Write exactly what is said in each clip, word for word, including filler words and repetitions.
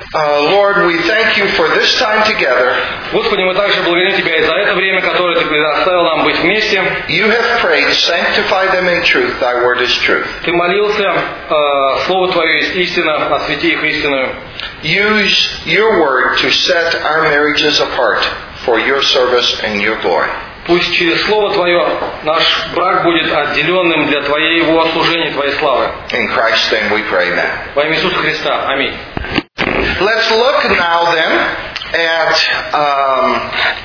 Uh, Lord, we thank you for this time together. Господи, мы также благодарим Тебя и за это время, которое Ты предоставил нам быть вместе. You have prayed, sanctify them in truth, thy word is truth. Ты молился, э, Слово Твое есть истина, освети их истинную. Use your word to set our marriages apart for your service and your glory. Пусть через Слово Твое наш брак будет отделенным для Твоего служения, Твоей славы. In Christ's name we pray now. Во имя Иисуса Христа. Аминь. Let's look now then at um,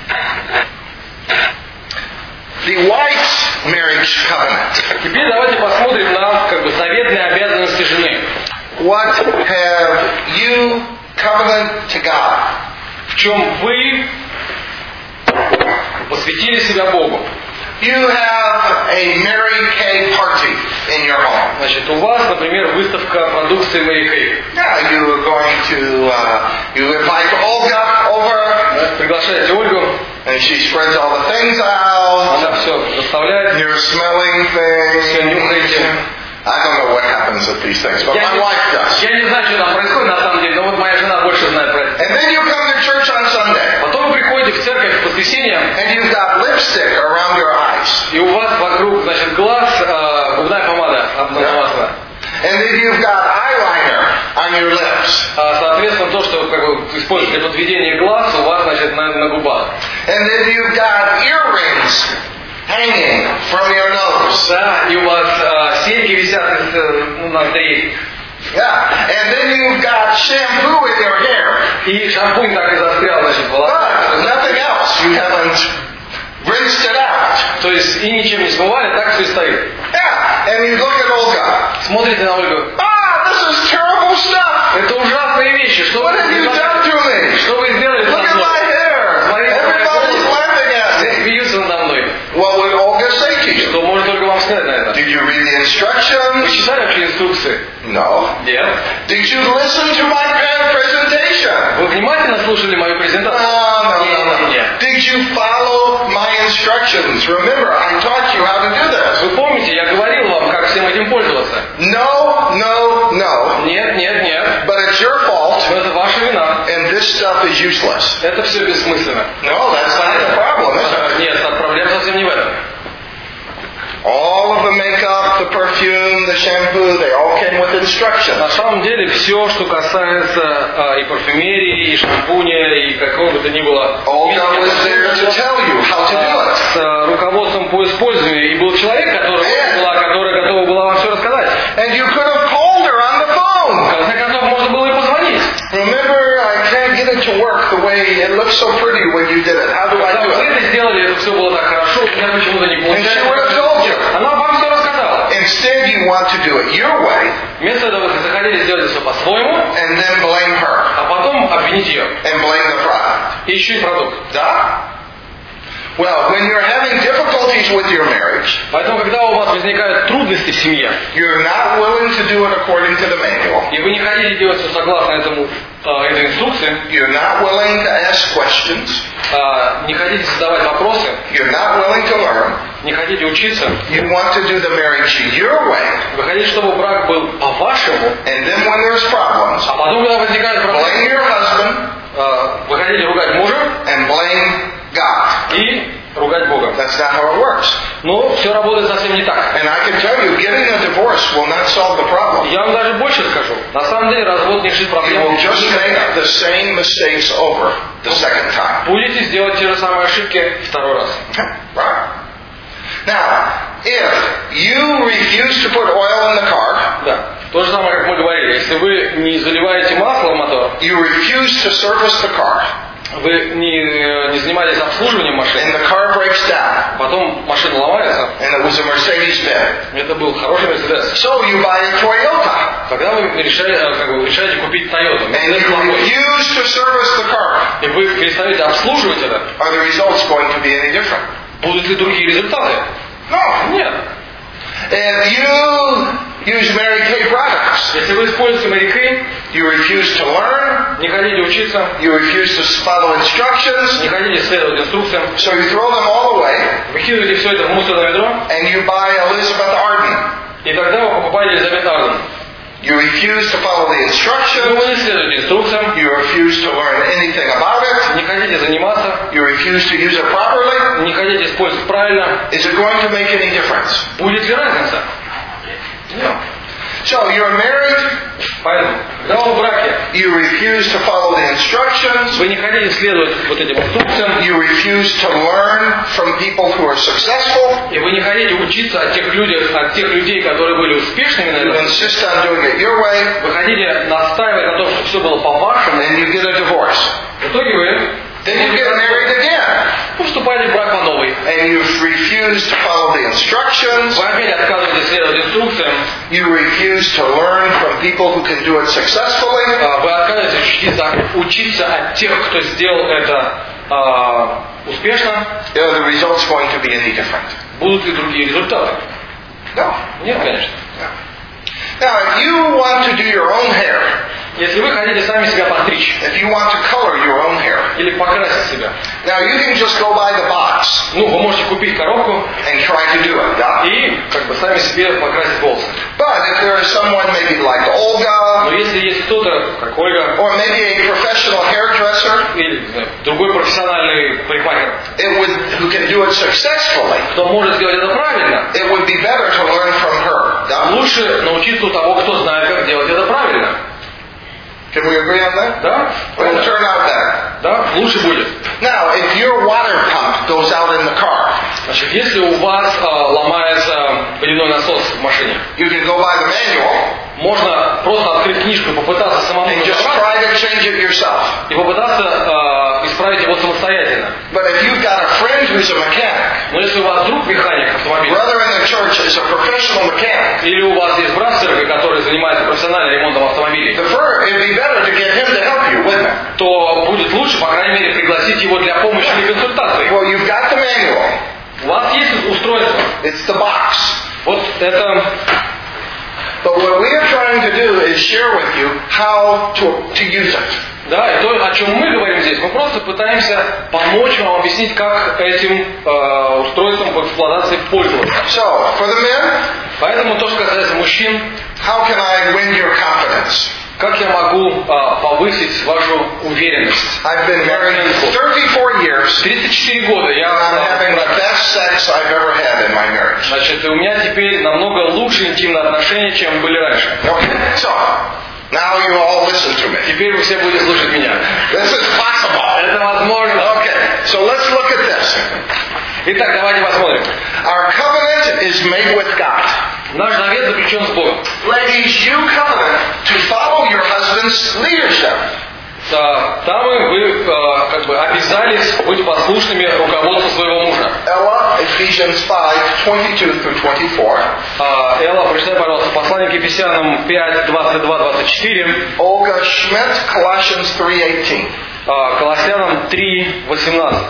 the wife's marriage covenant. Теперь давайте посмотрим на как бы заветные обязанности жены. What have you covenant to God? В чем вы посвятили себя Богу? You have a Mary Kay party in your home. Значит, у вас, например, выставка продукции Mary Kay. Yeah, you are going to uh, you invite Olga over. Приглашаете Ольгу. And she spreads all the things out. Она все расставляет. You're smelling things. Все нюхаете. I don't know what happens with these things, but я my не, wife does. Я не знаю, что там происходит на самом деле, но вот моя жена больше знает про это. And then you come to church on Sunday. Потом вы приходите в церковь в воскресенье. And you've got lipstick around your eyes. И у вас вокруг, значит, глаз э, губная помада обмазана. And then you've got eyeliner on your lips. А, соответственно, то, что как бы используете для подведения глаз, у вас, значит, на, на губах. And then you've got earrings hanging from your nose. Да, и у вас э, серьги висят из э, ноздрей. Yeah, and then you've got shampoo in your hair. И шампунь так и застрял, значит, в волосах. But nothing else. You haven't rinsed it out. То есть и ничем не смывали, так все и стоит. Yeah, and you look at Olga. Смотрите на Ольгу. Ah, this is terrible stuff. Это ужасные вещи. Что What вы have you done to me? Что вы сделали Look at my hair. Everybody's laughing at me. Смеются надо мной. What would Olga say to you? Что может только вам сказать на это? Did you read the Вы instructions? читали вообще инструкции? No. Нет. Did you listen to my presentation? Вы внимательно слушали мою презентацию? No, no, no, no. Нет. Did you follow my instructions? Remember, I taught you how to do this. Вы помните, я говорил вам, как всем этим пользоваться? No, no, no. Нет, нет, нет. But it's your fault, Но это ваша вина. and this stuff is useless. Это все бессмысленно. No, that's not the problem, is it? Нет, проблема совсем не в этом. All of the makeup, the perfume, the shampoo, they all came with instructions. На самом деле, все, что касается а, и парфюмерии, и шампуня, и какого бы то ни было, Olga was there to tell you how to do it. с а, руководством по использованию. И был человек, который, была, которая готова была вам все рассказать. And you could have called her on the В phone. конце концов, можно было и позвонить. Remember, I can't get it to work the way it looks so pretty when you did it. How do I Когда do вы it? это сделали, это все было так хорошо, у меня почему-то не And she would have получается. told you. Она вам все рассказала. Instead, you want to do it your way Вместо этого вы захотели сделать все по-своему, and then blame her а потом обвинить ее. and blame the product. И еще и продукт. Да? Well, when you're having difficulties with your marriage, Поэтому, когда у вас возникают трудности в семье, you're not willing to do it according to the manual. и вы не хотите делать все согласно этому, э, этой инструкции, You're not willing to ask questions. э, не хотите задавать вопросы, You're not willing to learn. не хотите учиться, You want to do the marriage your way. вы хотите, чтобы брак был по-вашему, And then when there's problems, а потом, когда возникают blame проблемы, your husband э, вы хотите ругать мужа and blame God. и ругать Бога. That's not how it works. Но все работает совсем не так. And I can tell you, getting a divorce will not solve the problem. Я вам даже больше скажу. На самом деле развод не решит You проблему. will just make the same mistakes over the second time. Будете сделать те же самые ошибки второй раз. Right? Now, if you refuse to put oil in the car, Да. То же самое, как мы говорили. Если вы не заливаете масло в мотор, you refuse to service the car, вы не, не занимаетесь обслуживанием машины, and the car breaks down, потом машина ломается, and it was a Mercedes-Benz, это был хороший Мерседес. so you buy a Toyota, Тогда вы решаете, как бы, решаете купить Toyota. and you refuse to service the car, И вы перестаете обслуживать это, are the results going to be any different? будут ли другие результаты? No. Нет. If you use Mary Kay products, Если вы используете Mary Kay, you refuse to learn, не хотите учиться, you refuse to follow instructions, не хотите следовать инструкциям, so you throw them all away, выкидываете все это в мусорное ведро, and you buy Elizabeth Arden. и тогда вы покупаете Елизавет Арден. You refuse to follow the Вы instructions. не следуете инструкциям, You refuse to learn anything about it. не хотите заниматься, You refuse to use it properly. не хотите использовать правильно. Is it going to make any difference? Будет ли разница? No. So you're married. Поэтому, когда вы в браке, You refuse to follow the instructions. вы не хотите следовать вот этим инструкциям, You refuse to learn from people who are successful. и вы не хотите учиться от тех людей, от тех людей, которые были успешными на You этом. insist on doing it your way. Вы хотите настаивать на том, что все было по-вашему. And you get a divorce. В итоге вы Then you get married again. поступаете в брак по новой. And you refuse to follow the instructions. Вы опять отказываетесь следовать инструкциям. You refuse to learn from people who can do it successfully. А, Вы отказываетесь учиться, учиться от тех, кто сделал это а, успешно. Are the results going to be any different? Будут ли другие результаты? No. Нет, конечно. Now, if you want to do your own hair, Если вы хотите сами себя постричь if you want to color your own hair, или покрасить себя, now you can just go buy the box ну, вы можете купить коробку and try to do it. Yeah? и как бы сами себе покрасить волосы. But if there is someone maybe like Olga, Но если есть кто-то, как Ольга, or maybe a professional hairdresser, или не знаю, другой профессиональный парикмахер, it would, who can do it successfully, кто может сделать это правильно, it would be better to learn from her. Yeah? лучше научиться у того, кто знает, как делать это правильно. Can we agree on that? Да? It will turn out better. Да? Лучше будет. Now, if your water pump goes out in the car, Значит, если у вас а, ломается водяной насос в машине, you can go buy the manual можно просто открыть книжку и попытаться самому and just разобраться try to change it yourself. и попытаться а, исправить его самостоятельно. But if you've got a friend who's a mechanic, Но если у вас друг механик автомобиля, brother in the church is a professional mechanic, или у вас есть брат в церкви, который занимается профессиональным ремонтом автомобилей, the first, it'd be better to get him to help you, wouldn't it? то будет лучше, по крайней мере, пригласить его для помощи или консультации. Well, you've got the manual. У вас есть устройство. It's the box. Вот это... But what we are trying to do is share with you how to, to use it. Да, и то, о чем мы говорим здесь, мы просто пытаемся помочь вам объяснить, как этим э, устройством по эксплуатации пользоваться. So, for the men, Поэтому то, что касается мужчин, how can I win your confidence? как я могу э, повысить вашу уверенность? I've been married thirty-four years, тридцать четыре года and я... I'm having the best sex I've ever had in my marriage. Значит, и у меня теперь намного лучше интимные отношения, чем были раньше. Okay, so, now you all listen to me. Теперь вы все будете слушать меня. This is possible. Это возможно. Okay, so let's look at this. Итак, давайте посмотрим. Our covenant is made with God. Наш завет заключен с Богом. Ladies, you covenant to follow your husband's leadership. Да, там вы э, как бы обязались быть послушными руководству своего мужа. Ella, Ephesians five, twenty-two through twenty-four. А, Элла, прочитай, пожалуйста, послание к Ефесянам пять, двадцать два двадцать четыре, Olga Schmidt, Colossians three eighteen. а, Колоссянам три восемнадцать.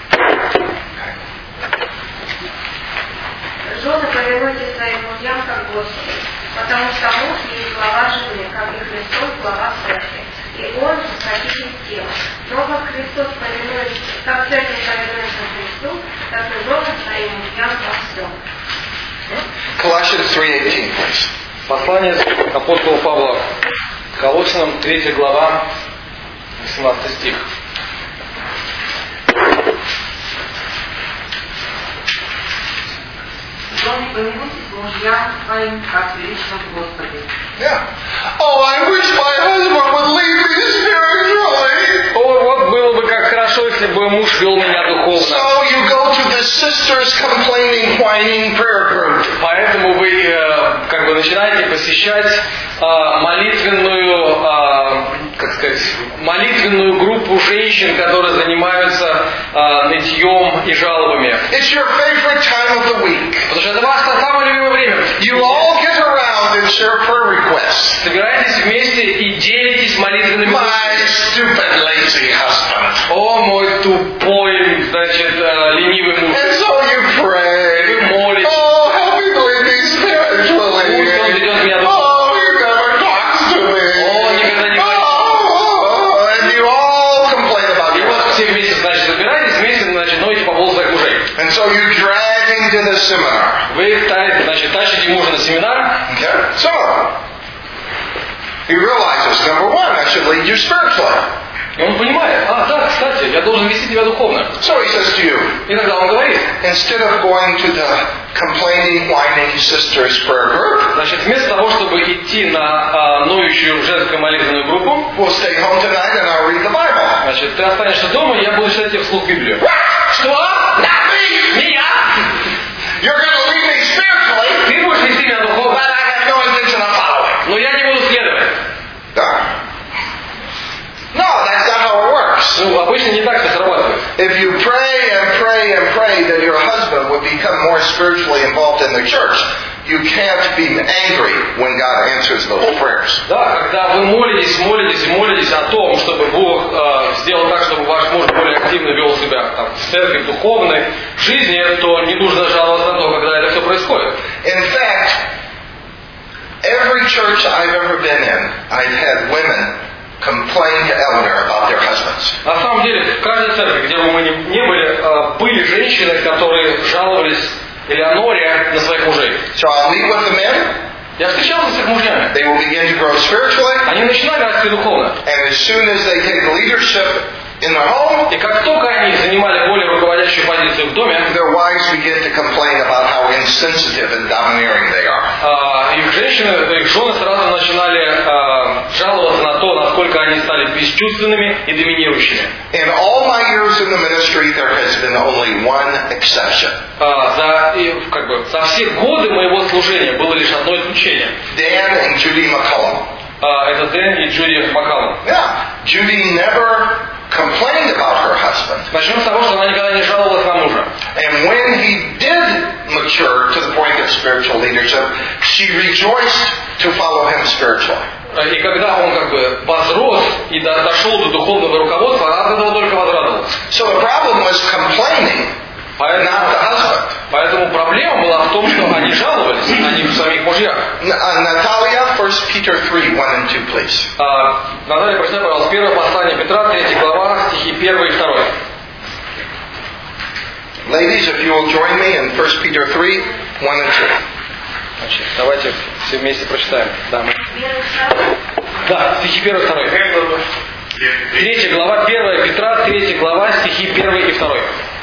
Жены, повинуйтесь своим мужьям, как Господу, потому что муж есть глава жены, как и Христос глава церкви, и он спаситель тела. Но как Христос повинуется, как церковь повинуется Христу, так и жены своим мужьям во всем. Colossians three eighteen, please. Послание апостола Павла к Колоссянам, третья глава, восемнадцатый стих. Жены, повинуйтесь мужьям своим, как прилично в Господе. Yeah. Oh, I wish my husband would lead me spiritually. О, вот было бы как хорошо, если бы муж вел меня духовно. So you go to the sisters complaining, whining prayer group. Поэтому вы э, как бы начинаете посещать э, молитвенную, э, как сказать, молитвенную группу женщин, которые занимаются э, нытьем и жалобами. It's your favorite time of the week. Потому что это ваше самое любимое время. You all get around and share prayer requests. Собираетесь вместе и делитесь молитвенными My мыслями. stupid, lazy husband. О, мой тупой, значит, э, ленивый муж. And so you pray. Вы молитесь. Oh, help me lead me spiritually. Пусть он ведет меня духовно. Oh, he never talks to me. О, никогда не говорит. Oh, and you all complain about И your вот husband. все вместе, значит, собираетесь, вместе, значит, ноете по полу своих мужей. And so you drag him to the seminar. Вы, та- значит, тащите мужа на семинар. Okay? So, He realizes, number one, I should lead you spiritually. И он понимает, а, да, кстати, я должен вести тебя духовно. So he says to you, И тогда он говорит, instead of going to the complaining, whining sisters prayer group, значит, вместо того, чтобы идти на а, ноющую женскую молитвенную группу, we'll stay home tonight and I'll read the Bible. значит, ты останешься дома, и я буду читать тебе вслух Библию. Что? Not me! Не я! You're going to lead me spiritually, Ты будешь вести меня but духовно, I have no intention of following. но я не буду следовать. Да. No, that's not how it works. Ну, обычно не так это срабатывает. If you pray and pray and pray that your husband would become more spiritually involved in the church, you can't be angry when God answers those prayers. Да, когда вы молитесь, молитесь и молитесь о том, чтобы Бог э, сделал так, чтобы ваш муж более активно вел себя там, в церкви, в духовной жизни, то не нужно жаловаться на то, когда это все происходит. In fact, every church I've ever been in, I've had women complain to Eleanor about their husbands. На самом деле, в каждой церкви, где бы мы ни, ни были, э, были женщины, которые жаловались Элеоноре на своих мужей. So I'll meet with the men. Я встречался с их мужьями. They will begin to grow spiritually. Они начинали расти духовно. And as soon as they take leadership in their home, И как только они занимали более руководящую позицию в доме, their wives begin to complain about how insensitive and domineering they are. э, их женщины, их жены сразу начинали э, жаловаться на то, насколько они стали бесчувственными и доминирующими. In all my years in the ministry, there has been only one exception. А, за, и, как бы, за все годы моего служения было лишь одно исключение. Dan and Judy McCullum. А, это Дэн и Джуди Маккаллум. Yeah, Judy never complained about her husband. Начнем с того, что она никогда не жаловалась на мужа. And when he did mature to the point of spiritual leadership, she rejoiced to follow him spiritually. И когда он как бы возрос и до, дошел до духовного руководства, она от этого только возрадовалась. So the problem was complaining, Поэтому, not the husband. поэтому проблема была в том, что они жаловались, а не в самих мужьях. N- uh, Natalia, First Peter three, one and two, please. А, Наталья, прочитай, пожалуйста, первое послание Петра, третья глава, стихи первый и второй. Ladies, if you will join me in First Peter three, one and two. Значит, давайте все вместе прочитаем. Да, мы... Первый, второй. да стихи первый и второй. Третья глава, первая Петра, третья глава, стихи первый и второй.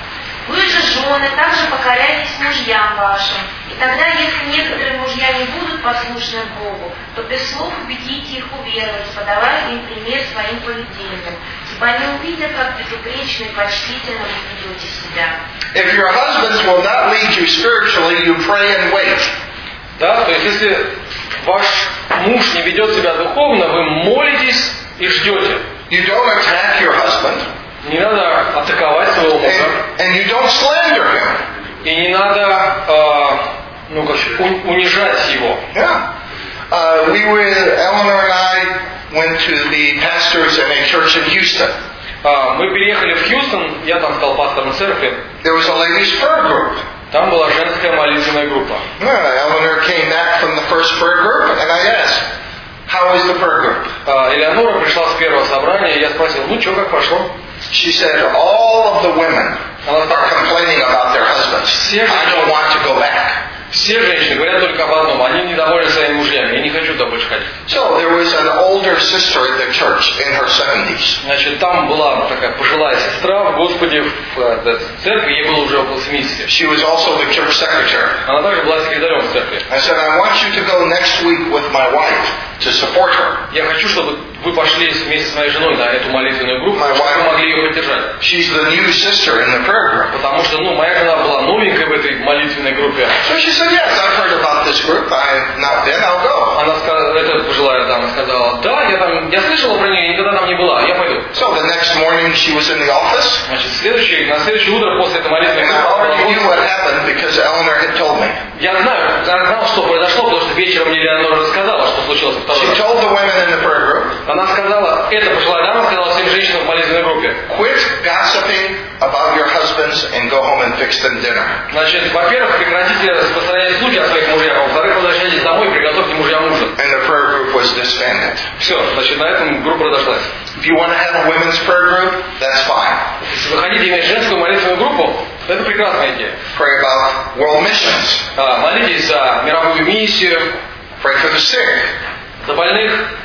Вы же, жены, также покоряйтесь мужьям вашим. И тогда, если некоторые мужья не будут послушны Богу, то без слов убедите их уверовать, подавая им пример своим поведением. Ибо они увидят, как безупречно и почтительно вы ведете себя. If your husbands will not lead you spiritually, you pray and wait. Да, то есть если ваш муж не ведет себя духовно, вы молитесь и ждете. You don't attack your husband, Не надо атаковать своего мужа. and, and you don't slander him. И не надо э, ну, как, у- унижать его. Yeah. Uh, we were, Eleanor and I went to the pastors in a church in Houston. А, мы переехали в Хьюстон, я там стал пастором церкви. There was a ladies' prayer group. Там была женская молитвенная группа. Yeah, Eleanor came back from the first prayer group, and I asked, "How is the prayer group?" А, Элеонора пришла с первого собрания, и я спросил, ну что, как прошло? She said, "All of the women Она are complaining about their husbands. I don't want to go back." Все женщины говорят только об одном, они недовольны своими мужьями, я не хочу туда больше ходить. So there was an older sister at the church in her seventies. Значит, там была такая пожилая сестра в Господе, в э, церкви, ей было уже около семидесяти. She was also the church secretary. Она также была секретарем в церкви. I said, "I want you to go next week with my wife to support her. Я хочу, чтобы вы пошли вместе с моей женой на эту молитвенную группу, My чтобы вы wife- могли ее поддержать. She's the new sister in the prayer group." Потому что, ну, моя жена была новенькой в этой молитвенной группе. So she said, "Yes, I've heard about this group. I've not been. I'll go." Она сказала, эта пожилая дама сказала, да, я там, я слышала про нее, никогда там не была, я пойду. So the next morning she was in the office. Значит, следующий, на следующее утро после этой молитвенной And I группы, already knew what happened because Eleanor had told me. я знаю, я знал, что произошло, потому что вечером мне Леонора рассказала, что случилось во второй She раз. told the women in the prayer group, Она сказала, эта пожилая дама сказала всем женщинам в молитвенной группе, "Quit gossiping about your husbands and go home and fix them dinner." значит, во-первых, прекратите распространять слухи о своих мужьях, а во-вторых, возвращайтесь домой и приготовьте мужьям ужин. And the prayer group was disbanded. Все, значит, на этом группа разошлась. If you want to have a women's prayer group, that's fine. Если вы хотите иметь женскую молитвенную группу, это прекрасная идея. Pray about world missions. А, молитесь за мировую миссию, Pray for the sick. за больных.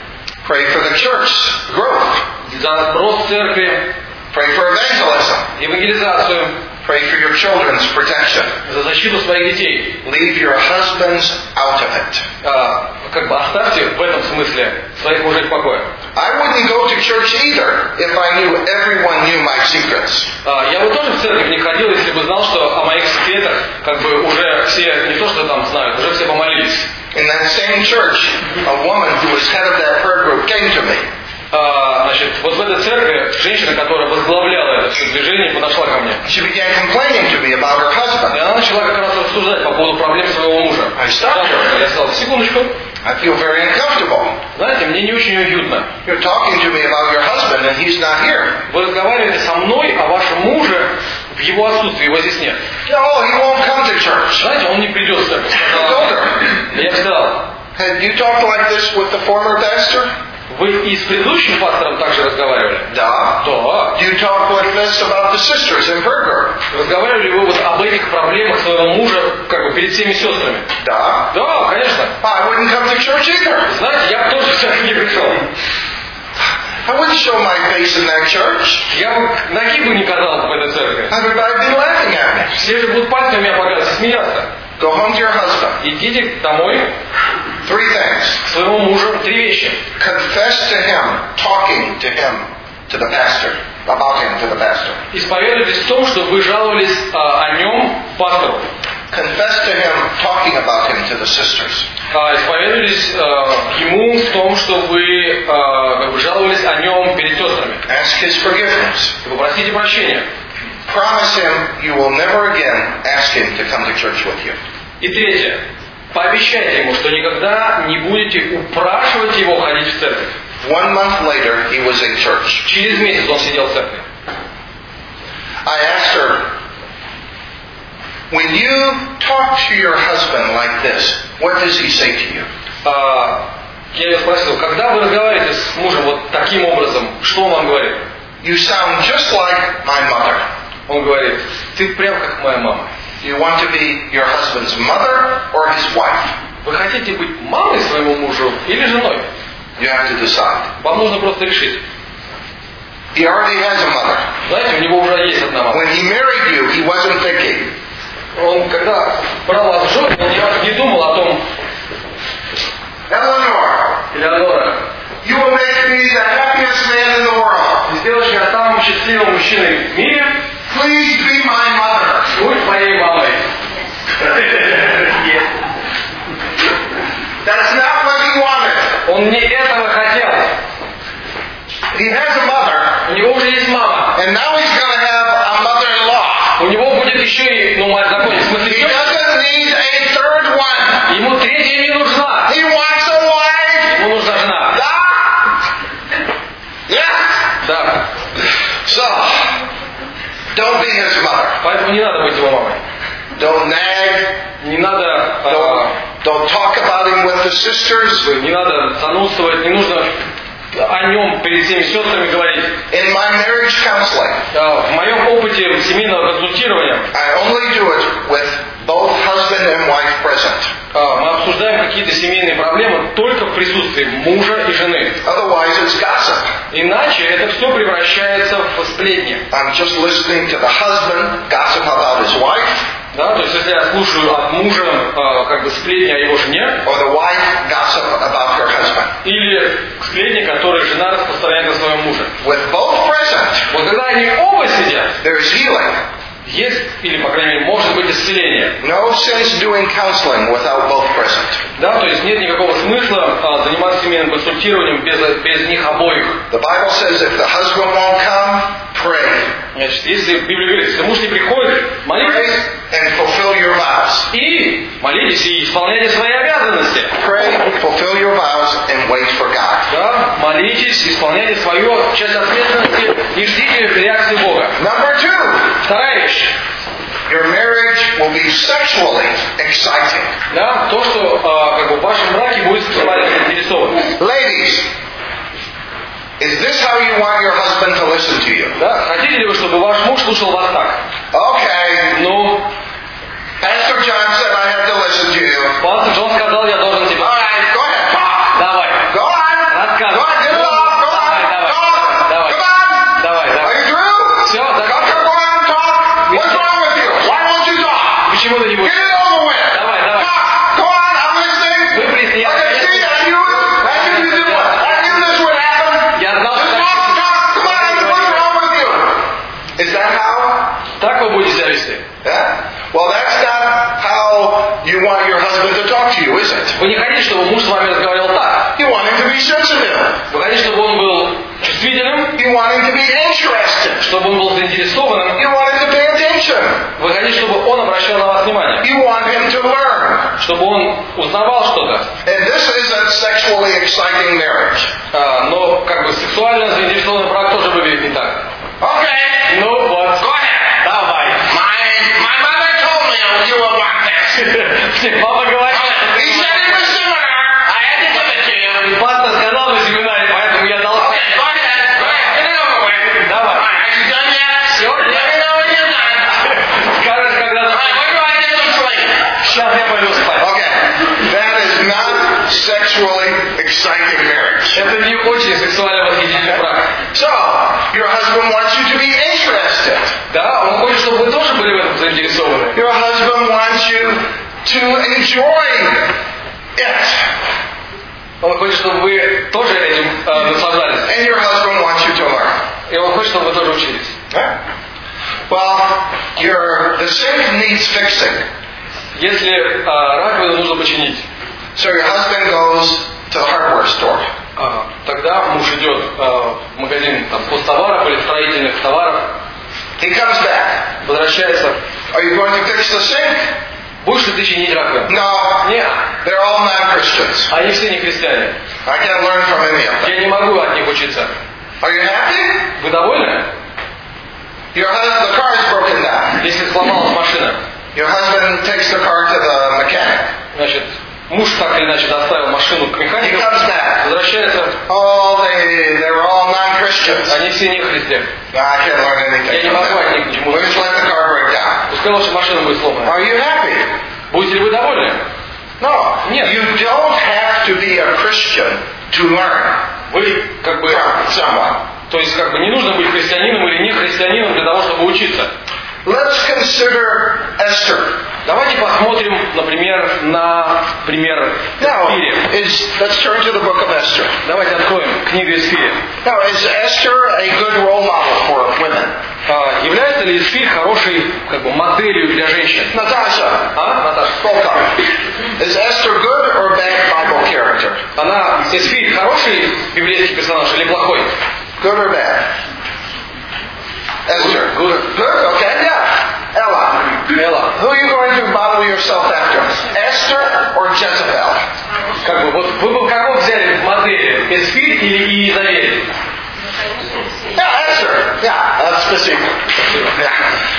Pray for the church growth. За рост церкви, Pray for evangelism. евангелизацию, Pray for your children's protection. за защиту своих детей. Leave your husbands out of it. А, как бы оставьте в этом смысле своих мужей в покое. I wouldn't go to church either if I knew everyone knew my secrets. А, я бы тоже в церковь не ходил, если бы знал, что о моих секретах как бы уже все, не то что там знают, уже все помолились. In that same church, a woman who was head of that prayer group came to me. А, значит, вот в этой церкви женщина, которая возглавляла это все движение, подошла ко мне. She began complaining to me about her И husband. она начала как раз рассуждать по поводу проблем своего мужа. I stopped her. Я сказал, секундочку, I feel very uncomfortable. знаете, мне не очень уютно. You're talking to me about your husband and he's not here. Вы разговариваете со мной о вашем муже в его отсутствии, его здесь нет. No, he won't come to church. Знаете, он не придет в церковь. I told her. Я сказал, Had you talked like this with the former pastor? вы и с предыдущим пастором также разговаривали? Да. Да. Do you talk like this about the sisters in her group? Разговаривали ли вы вот об этих проблемах своего мужа как бы перед всеми сестрами? Да. Да, конечно. I wouldn't come to church either. Знаете, я бы тоже в церковь не пришел. I wouldn't show my face in that church. Я бы ноги бы не казал в этой церкви. Everybody would be laughing at me. Все же будут пальцами меня показывать и смеяться. Go home to your husband. Идите домой Three things. к своему мужу. Три вещи. Confess to him, talking to him, to the pastor, about him to the pastor. Исповедуйтесь в том, что вы жаловались а, о нем пастору. Confess to him, talking about him to the sisters. А, исповедуйтесь а, ему в том, что вы а, как бы жаловались о нем перед сестрами. Ask his forgiveness. Вы просите прощения. Promise him you will never again ask him to come to church with you. И третье. Пообещайте ему, что никогда не будете упрашивать его ходить в церковь. One month later, he was in church. Через месяц он сидел в церкви. I asked her, when you talk to your husband like this, what does he say to you? А, я ее спросил, когда вы разговариваете с мужем вот таким образом, что он вам говорит? You sound just like my mother. Он говорит, ты прям как моя мама. You want to be your husband's mother or his wife? Вы хотите быть мамой своему мужу или женой? You have to decide. Вам нужно просто решить. He already has a mother. Знаете, у него уже есть одна мама. When he married you, he wasn't thinking, Он, когда брал вас в жены, он ни разу не думал о том, Eleanor, Элеонора, you will make me the happiest man in the world. ты сделаешь меня самым счастливым мужчиной в мире, Please be my mother. будь моей мамой. That's not what he wanted. Он не этого хотел. He has a mother, У него уже есть мама. and now he's going to have a mother-in-law. У него будет еще и, ну, мать законе, в смысле, He теща. doesn't need a third one. Ему третья не нужна. He wants a wife. Ему нужна жена. Да. Yes. Да. So, don't be his mother. Поэтому не надо быть его мамой. Don't nag. Не надо, Don't, э, don't talk about him with the sisters. не надо занудствовать, не нужно о нем перед всеми сестрами говорить. In my marriage counseling, Э, В моем опыте семейного консультирования I only do it with both husband and wife present. э, мы обсуждаем какие-то семейные проблемы только в присутствии мужа и жены. Otherwise, it's gossip. Иначе это все превращается в сплетни. I'm just listening to the husband gossip about his wife, Да? То есть если я слушаю от мужа э, как бы сплетни о его жене, or the wife gossip about her husband. или сплетни, которые жена распространяет о своем муже. With both present, Вот когда они оба сидят, there's healing. есть, или, по крайней мере, может быть исцеление. No sense doing counseling without both present. Да, то есть нет никакого смысла а, заниматься семейным консультированием без, без них обоих. The Bible says if the husband won't come, pray. Значит, если в Библии говорит, если муж не приходит, Pray молитесь and fulfill your vows. и молитесь и исполняйте свои обязанности. Pray, fulfill your vows, and wait for God. Да, молитесь, исполняйте свою часть ответственности и ждите реакции Бога. Number two, Вторая вещь. your marriage will be sexually exciting. Да, то, что а, как бы в вашем браке будет сексуально заинтересован. Ladies, is this how you want your husband to listen to you? Да, хотите ли вы, чтобы ваш муж слушал вас так? Okay, Ну, Pastor John said I have to listen to you. пастор Джон сказал, я должен All тебя. right, go ahead, talk. Давай, Go on. Go рассказывай. on, Так вы будете себя вести? Yeah? Well, that's not how you want your husband to talk to you, is it? Вы не хотите, чтобы муж с вами разговаривал так. You want him to be sensitive. Вы хотите, чтобы он был чувствительным, You want him to be interested. чтобы он был заинтересованным. You want him to pay attention. Вы хотите, чтобы он обращал на вас внимание, You want him to learn. чтобы он узнавал что-то. And this is a sexually exciting marriage. А, но как бы сексуально заинтересованный брак тоже выглядит не так. Okay. Ну вот. Go ahead. Давай. My, my mother told me you would want this. Папа говорит, He said it was similar. I had to give it to you. пастор сказал на семинаре, поэтому я дал. Okay, go ahead. Go ahead. Get it over with. Давай. All right, are you done yet? Все, Let me know when you're done. скажешь, когда... All right, when do I get some sleep? Сейчас я пойду спать. Okay. That is not sexually exciting marriage. Это не очень сексуально восхитительный брак. So, your husband wants you to be interested. Да, он хочет, чтобы вы тоже были в этом заинтересованы. Your husband wants you to enjoy it. Он хочет, чтобы вы тоже этим э, наслаждались. And your husband wants you to learn. И он хочет, чтобы вы тоже учились. Right? Well, your, the sink needs fixing. Если э, раковину нужно починить, So your husband goes to the hardware store. э, тогда муж идет э, в магазин там, хозтоваров или строительных товаров, He comes back. возвращается. Are you going to fix the sink? Будешь ли ты чинить раковину? No. Нет. They're all non-Christians. Они все не христиане. I can't learn from any of them. Я не могу от них учиться. Are you happy? Вы довольны? Your husband, the car is broken down. Если сломалась машина, Your husband takes the car to the mechanic. значит, муж так или иначе доставил машину к He механику, comes back. возвращается, Oh, they, they were all non-Christians. они все не христиане. No, I can't learn anything Я не from могу от них them. ничему We just научиться. let the car break down. Пускай лучше машина будет сломана. Are you happy? Будете ли вы довольны? No. Нет. You don't have to be a Christian to learn Вы как бы, from someone. то есть как бы не нужно быть христианином или не христианином для того, чтобы учиться. Let's consider Esther. Давайте посмотрим, например, на пример Now, Эсфири. is, let's turn to the book of Esther. Давайте откроем книгу Эсфири. Now, is Esther a good role model for women? А, является ли Эсфирь хорошей как бы, моделью для женщин? Natasha, А, Наташа? spoke up. Is Esther good or bad Bible character? Она, Эсфирь, хороший библейский персонаж или плохой? Good or bad? Esther. Good. Good, okay, yeah. Ella. Элла. Who are you going to model yourself after? Esther or Jezebel? Как бы, вот вы бы кого взяли в модели? Эсфирь или Иезавель? Yeah, Esther. Yeah, that's specific. Yeah.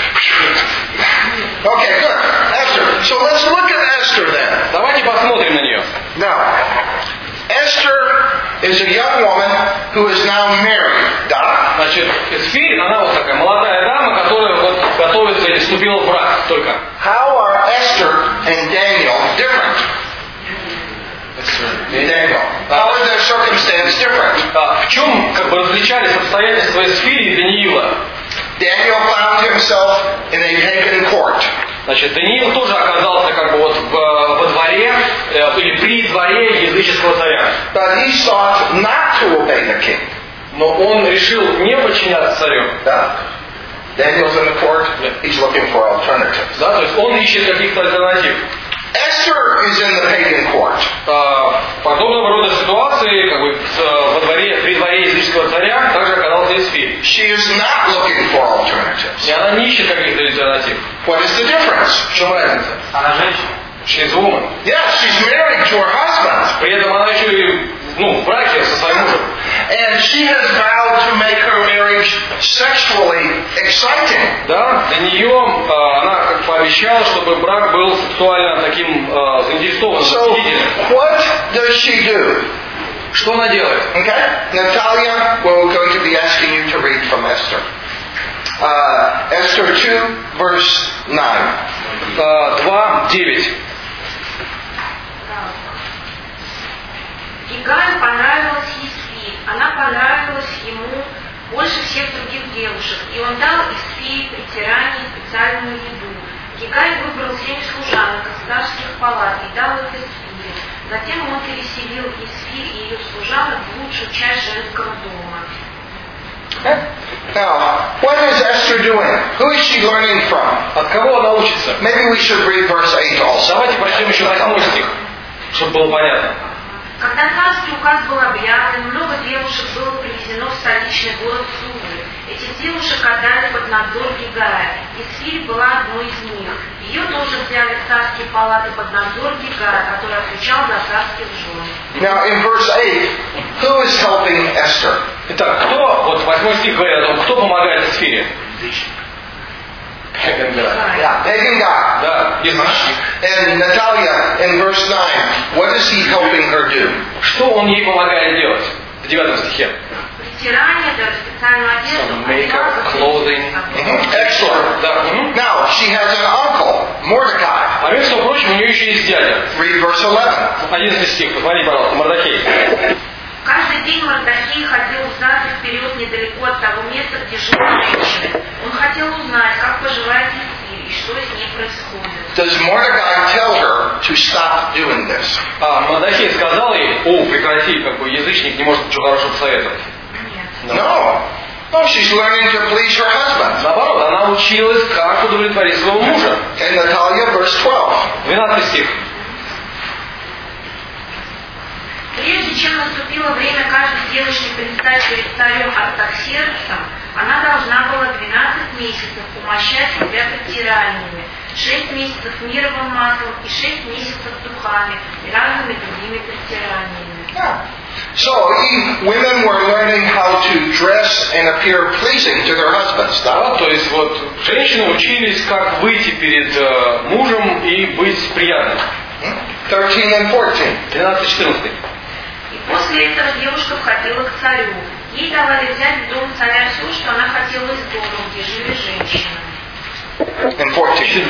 Okay, good. Esther. So let's look at Esther then. Давайте посмотрим на нее. Now, Esther is a young woman who is now married. Да? Значит, Эсфирь, она вот такая молодая дама, которая вот готовится или вступила в брак только. How are Esther and Daniel different? Daniel. How are their circumstances different? А, в чем как бы различались обстоятельства Эсфири и Даниила? Daniel found himself in a pagan court. Значит, Даниил тоже оказался как бы вот в, во дворе э, или при дворе языческого царя. But he sought not to obey the king. Но он решил не подчиняться царю. Да? Daniel's in the court. He's looking for alternatives. Да, то есть он ищет каких-то альтернатив. Esther is in the pagan court. А, подобного рода ситуации, как бы с, во дворе, при дворе языческого царя, также оказался Эсфирь. She is not looking for alternatives. И она не ищет каких-то альтернатив. What is the difference? В чем разница? Она женщина. She's woman. Yes, she's married to her husband. При этом она еще и ну, в браке со своим мужем. And she has vowed to make her marriage sexually exciting. Да, для нее а, она как пообещала, чтобы брак был сексуально таким а, заинтересованным, So, восхитительным. what does she do? Что она делает? Okay? Natalia, we're going to be asking you to read from Esther. Uh, Esther two, verse nine. два девять. Гигаю понравилась Эсфирь. Она понравилась ему больше всех других девушек. И он дал Эсфирь притирание и специальную еду. Гигай выбрал семь служанок из царских палат и дал их Эсфире. Затем он переселил Эсфирь и ее служанок в лучшую часть женского дома. Now, what is Esther doing? Who is she learning from? От кого она учится? Maybe we should read verse eight also. Давайте прочтем еще восьмой стих, чтобы было понятно. Когда царский указ был объявлен, много девушек было привезено в столичный город Сувы. Этих девушек отдали под надзор Гигая. Исфирь была одной из них. Ее тоже взяли в царские палаты под надзор Гигая, который отвечал за царских жен. Now, in verse eight, who is helping Esther? Итак, кто, вот восьмой стих говорит о том, кто помогает Исфире? Pagan God. Yeah, pagan God. Да, язычник. And Natalia, in verse nine, what is he helping her do? Что он ей помогает делать? В девятом стихе. Стирание, да, специальную одежду. Some makeup, clothing. Mm-hmm. Excellent. Да. Угу. Now, she has an uncle, Mordecai. А между прочим, у нее еще есть дядя. Read verse eleven. Одиннадцатый стих, посмотри, пожалуйста, Мордахей. Каждый день Мордахей ходил взад и вперед недалеко от того места, где жила женщина. Он хотел узнать, как поживает Исфирь и что с ней происходит. Does Mordecai tell her to stop doing this? А Мордахей сказал ей: о, прекрати, как бы язычник не может ничего хорошего посоветовать. Нет. No. No, she's learning to please her husband. Наоборот, она училась, как удовлетворить своего мужа. And Natalia, verse twelve. двенадцатый стих. Прежде чем наступило время каждой девушке предстать перед царем Артаксерксом, она должна была двенадцать месяцев умощать себя притираниями, шесть месяцев мировым маслом и шесть месяцев духами и разными другими притираниями. Yeah. So, Eve, women were learning how to dress and appear pleasing to their husbands. Да, то есть вот женщины учились, как выйти перед э, мужем и быть приятным. thirteen and fourteen. тринадцать-четырнадцать. И после этого девушка входила к царю. Ей давали взять в дом царя все, что она хотела из дома, где жили женщины. And fourteen.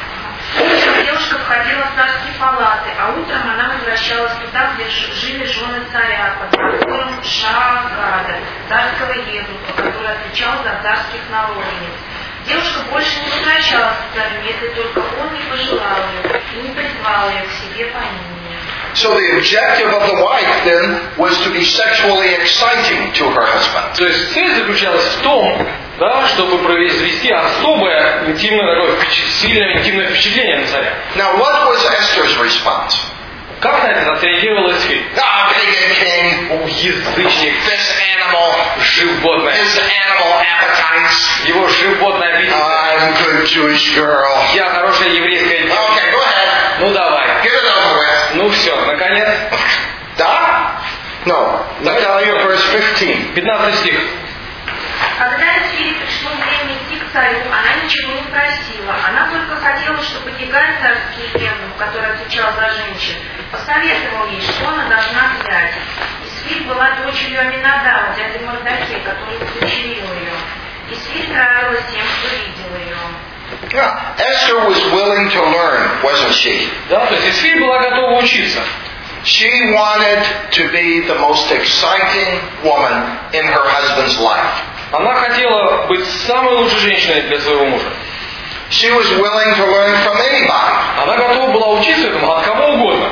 Утром девушка входила в царские палаты, а утром она возвращалась туда, где жили жены царя, под надзором Шаагада, царского евнуха, который отвечал за царских наложниц. Девушка больше не возвращалась к царю, если только он не пожелал ее и не призвал ее к себе по имени. So the objective of the wife then was to be sexually exciting to her husband. То есть цель заключалась в том, да, чтобы произвести особое интимное такое сильное интимное впечатление на царя. Now, what was Esther's response? Как на это отреагировал Исфирь? Ah, pagan king, О, язычник, this animal, животное, his animal appetites. его животное аппетит. I'm a good Jewish girl. Я хорошая еврейская девушка. Okay, go ahead. Ну давай. Get it over with. Ну все, наконец. Да? No. Natalia, verse fifteen. пятнадцатый стих. Когда Исфире пришло время идти к царю, она ничего не просила. Она только хотела, чтобы Гигай, царский евнух, который отвечал за женщин, посоветовал ей, что она должна взять. Исфирь была дочерью Аминадава, дяди Мордахея, который удочерил ее. Исфирь нравилась тем, что видела ее. Yeah. Esther was willing to learn, wasn't she? Да, то есть Исфирь была готова учиться. She wanted to be the most exciting woman in her husband's life. Она хотела быть самой лучшей женщиной для своего мужа. She was willing to learn from anybody. Она готова была учиться этому от кого угодно.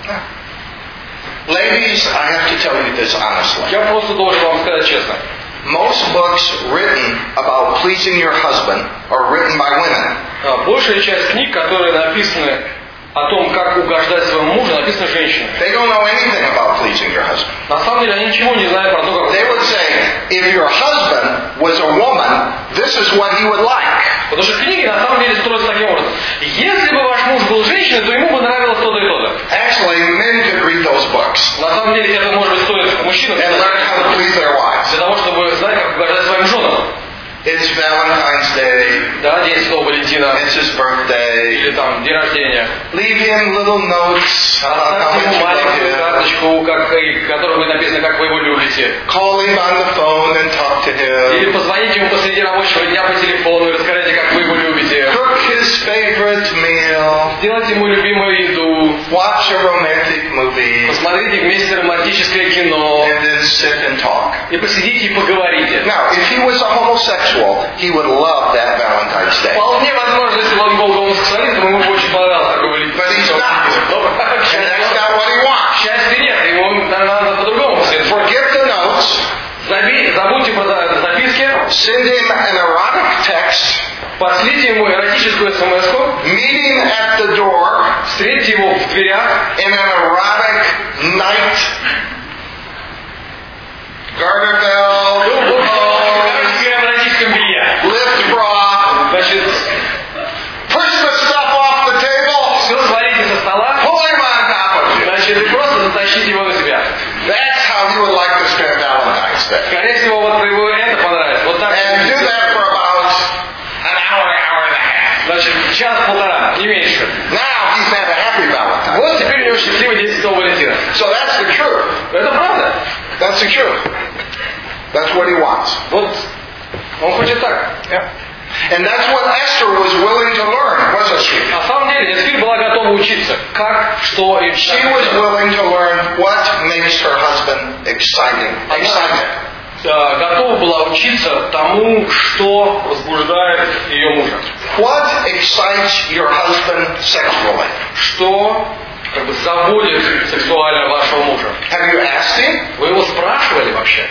Ladies, I have to tell you this honestly. Я просто должен вам сказать честно. Most books written about pleasing your husband are written by women. Большая часть книг, которые написаны о том, как угождать своему мужу, написаны женщинами. They don't know anything about pleasing your husband. На самом деле они ничего не знают про то, как... They would say, if your husband was a woman, this is what he would like. Потому что книги на самом деле строятся таким образом. Если бы ваш муж был женщиной, то ему бы нравилось то-то и то-то. Actually, men could read those books На самом деле это может быть стоит мужчинам and learn how to please their wives. для того, чтобы знать, как угождать своим женам. It's Valentine's Day. Да, День Святого Валентина. It's his birthday. Или там день рождения. Leave him little notes about how Оставьте much ему you love маленькую him. карточку, как, в которой будет написано, как вы его любите. Call him on the phone and talk to Или him. позвоните ему посреди рабочего дня по телефону и расскажите, как вы его любите. Cook his favorite meal. Сделайте ему любимую еду. Watch a romantic movie. Посмотрите вместе романтическое кино. And then sit and talk. И посидите и поговорите. Now, if he was a homosexual, he would love that Valentine's Day. Вполне возможно, если бы он был гомосексуалистом, ему бы очень понравился такой Валентин. But he's not. К And that's not what he wants. счастью, нет, ему надо по-другому. Forget the notes. Забей, забудьте про записки, Send him an erotic text. Пошлите ему эротическую смс-ку, Meet him at the door встретьте его в дверях in an erotic night. Garter bell, в эротическом белье. lift bra, Значит, push the stuff off the table, все свалите со стола, pull him on top of you. значит, и просто затащите его на себя. That's how he would like to spend Valentine's Day. Скорее всего, вот его это понравится. Вот так. And do that for about an hour, hour and a half. Значит, час-полтора, не меньше. Now he's had a happy Valentine. Вот теперь у него счастливый день Святого Валентина. So that's the truth. Это правда. That's the truth. That's what he wants. Вот он хочет так. Yeah. And that's what Esther was willing to learn, wasn't she? На самом деле, Эстер была готова учиться. Как, что и She как. was willing to learn what makes her husband exciting. Excited. Она готова была учиться тому, что возбуждает ее мужа. What excites your husband sexually? Что как бы заводит сексуально вашего мужа. Have you asked him? Вы его спрашивали вообще?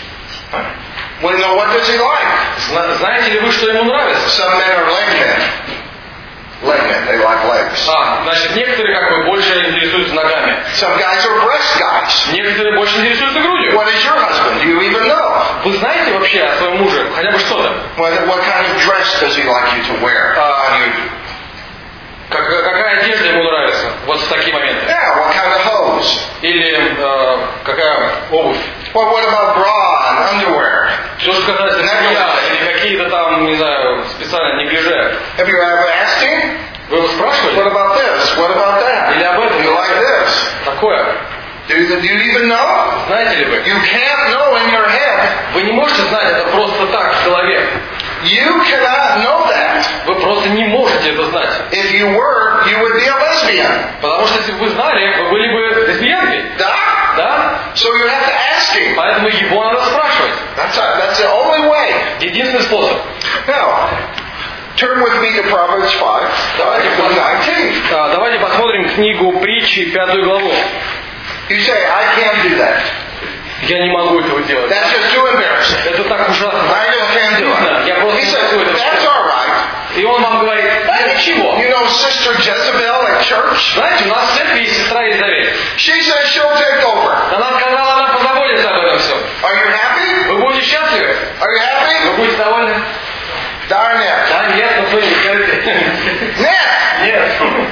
Well, no, what does he like? Зна- Знаете ли вы, что ему нравится? Some men are leg men. Leg men, they like legs. А, значит, некоторые как бы больше интересуются ногами. Some guys are breast guys. Некоторые больше интересуются грудью. What is your husband? Do you even know? Вы знаете вообще о своем муже хотя бы что-то? What, what kind of dress does he like you to wear on you? Как, какая одежда ему нравится? Вот в такие моменты. Yeah, what kind of hose? Или э, какая обувь? Well, what about bra and underwear? Что же касается белья или какие-то там, не знаю, специальные неглиже. Have you ever asked him? Вы его спрашивали? What about this? What about that? Или об этом? You like this? Такое. Do you, do you even know? Знаете ли вы? You can't know in your head. Вы не можете знать это просто так в голове. You cannot know that. Вы просто не можете это знать. If you were, you would be a lesbian. Потому что если бы вы знали, вы были бы лесбиянкой. Да? Да? So you have to ask him. Поэтому его надо спрашивать. That's, a, that's the only way. Единственный способ. Now, turn with me to Proverbs five, Давайте, five nineteen. а, давайте посмотрим книгу притчи, пятую главу. You say, I can't do that. Я не могу этого делать. That's just too embarrassing. Это так ужасно. I just can't do it. Я просто He не says, могу этого that's сделать. all right. И он вам говорит, да ничего. You know Sister Jezebel at church? Знаете, у нас в церкви есть сестра Елизавета. She says she'll take over. Она сказала, она позаботится об этом всем. Are you happy? Вы будете счастливы? Are you happy? Вы будете довольны? Darn it. Да, нет, ну что не скажете. Нет. Нет.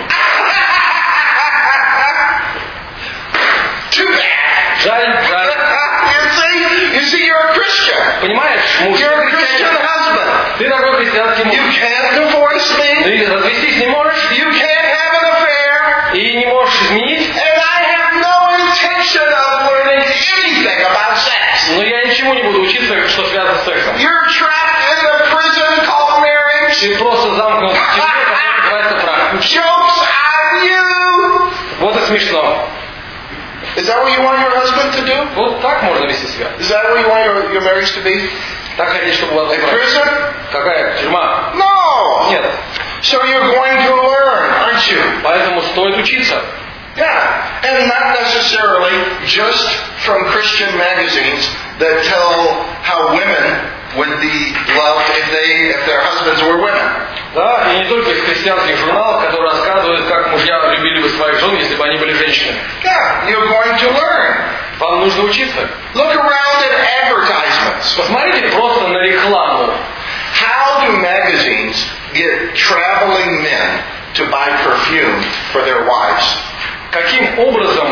Too bad. Жаль, жаль. You see, you see, you're a Christian. Понимаешь, муж, You're a Christian husband. ты такой христианский муж. You can't divorce me. Ты развестись не можешь You can't have an affair. и не можешь изменить. And I have no intention of learning anything about sex. Но я ничему не буду учиться, что связано с сексом. You're trapped in the prison called marriage. Ты просто замкнут в тюрьме, которая называется брак. Joke's on you. Вот и смешно. Is that what you want your husband to do? Вот так можно вести себя. Is that what you want your, your marriage to be? Так хотите, чтобы у вас A был брак? prison? Какая тюрьма? No. Нет. So you're going to learn, aren't you? Поэтому стоит учиться. Yeah. And not necessarily just from Christian magazines that tell how women would be loved if they if their husbands were women. Да, и не только из христианских журналов, которые рассказывают, как мужья любили бы своих жен, если бы они были женщинами. Yeah, you're going to learn. Вам нужно учиться. Look around at advertisements. Посмотрите просто на рекламу. How do magazines get traveling men to buy perfume for their wives? Каким образом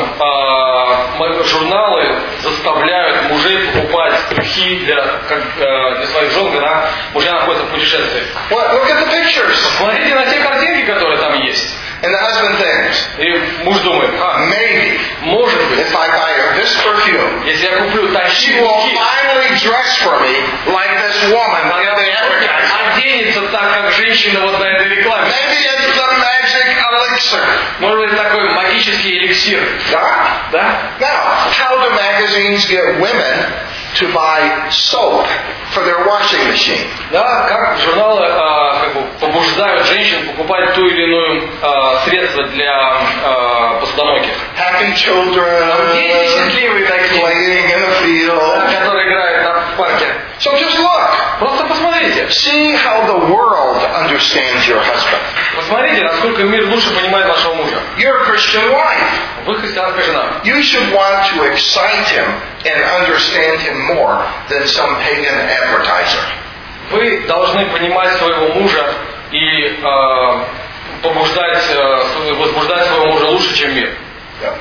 э, журналы заставляют мужей покупать духи для, как, э, для своих жен, когда мужья находятся в путешествии? What? Look at the pictures. Смотрите на те картинки, которые там есть. And the husband thinks, И муж думает, а, maybe может быть, if I buy her this perfume, если я куплю she такие will духи, finally dress for me like this woman in the advertisement. оденется так, как женщина вот на этой рекламе. Maybe it's the magic elixir. Может быть, такой магический эликсир. Yeah? Да? Now, how do magazines get women to buy soap for their washing machine? Да, как журналы э, как бы побуждают женщин покупать ту или иную э, средство для э, посудомойки. Happy children Дети счастливые такие, playing in the да, field. которые играют на парке. So just look. Просто Посмотрите. See how the world understands your husband. Посмотрите, насколько мир лучше понимает вашего мужа. You're a Christian wife. Вы христианская жена. You should want to excite him and understand him more than some pagan advertiser. Вы должны понимать своего мужа и э, побуждать, э, возбуждать своего мужа лучше, чем мир. Yeah.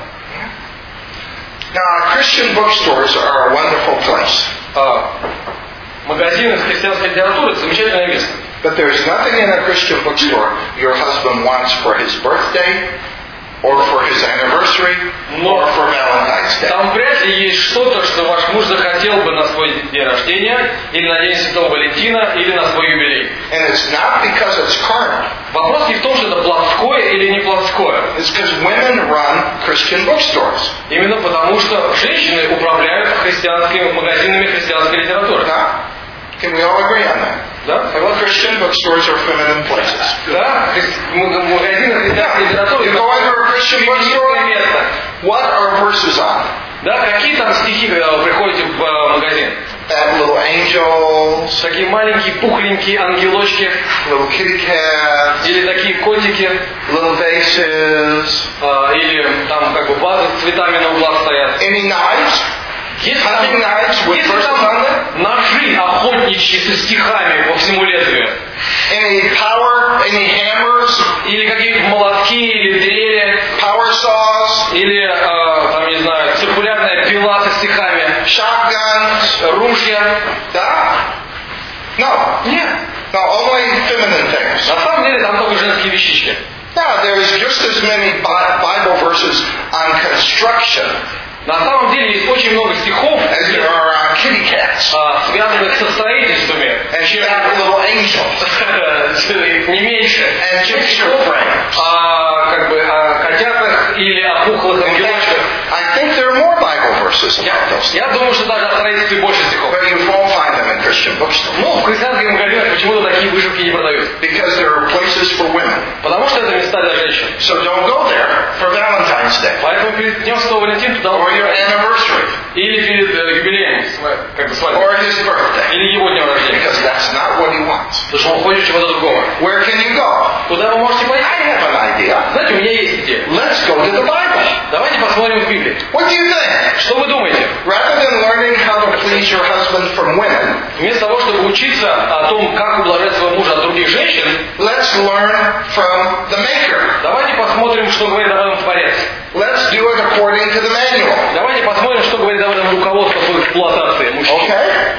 Now, Christian bookstores are a wonderful place. Э, магазины с христианской литературой — это замечательное место. But there's nothing in a Christian bookstore your husband wants for his birthday, or for his anniversary, or for Valentine's Day. Там вряд ли есть что-то, что ваш муж захотел бы на свой день рождения, или на день Святого Валентина, или на свой юбилей. And it's not because it's carnal. Вопрос не в том, что это плотское или не плотское. It's because women run Christian bookstores. Именно потому, что женщины управляют христианскими магазинами христианской литературы. Now, can we all agree on that? Да? Согласны? Christian bookstores are feminine places. Да? Магазины христианской литературы — You go into a Christian bookstore, место. what are verses on? Да? Какие там стихи, когда вы приходите в э, магазин? That little angels, Такие маленькие пухленькие ангелочки, little kitty cats, или такие котики, little vases. э, или там как бы вазы с цветами на углах стоят. Any knives? Есть Hunting там, knives with есть verses там on them? ножи охотничьи со стихами по всему лезвию. Any power? Any hammers? Или какие-то молотки, или дрели, Power saws? или, э, там, не знаю, циркулярная пила со стихами, Shotguns? ружья. Да? No. Нет. No, only feminine things. На самом деле там только женские вещички. Now, there's just as many Bi- Bible verses on construction На самом деле есть очень много стихов, as there are on kitty cats а, связанных со строительствами, and that little angels не меньше, and чем picture стихов frames. о, как бы, о котятах или о пухлых In fact, ангелочках. I think there are more Bible verses about those. Я думаю, что даже о строительстве больше стихов. But you won't find them in Christian bookstores Но в христианских магазинах почему-то такие выжимки не продают. because there are places for women. Потому что это места для женщин. So don't go there for Valentine's Day Поэтому перед Днем Святого Валентина туда or your anniversary или перед э, юбилеем, сва- как бы свадьбой, or his birthday или его днем рождения. because that's not what he wants. Потому что он хочет чего-то другого. Where can you go? Куда вы можете пойти? I have an idea. Знаете, у меня есть идея. Let's go to the Bible. Давайте посмотрим в Библии. What do you think? Что вы думаете? Rather than learning how to please your husband from women, Вместо того, чтобы учиться о том, как ублажать своего мужа от других женщин, let's learn from the Maker. давайте посмотрим, что говорит об этом Творец. Let's do it according to the manual. Давайте посмотрим, что говорит об этом руководство по эксплуатации мужчин. Okay?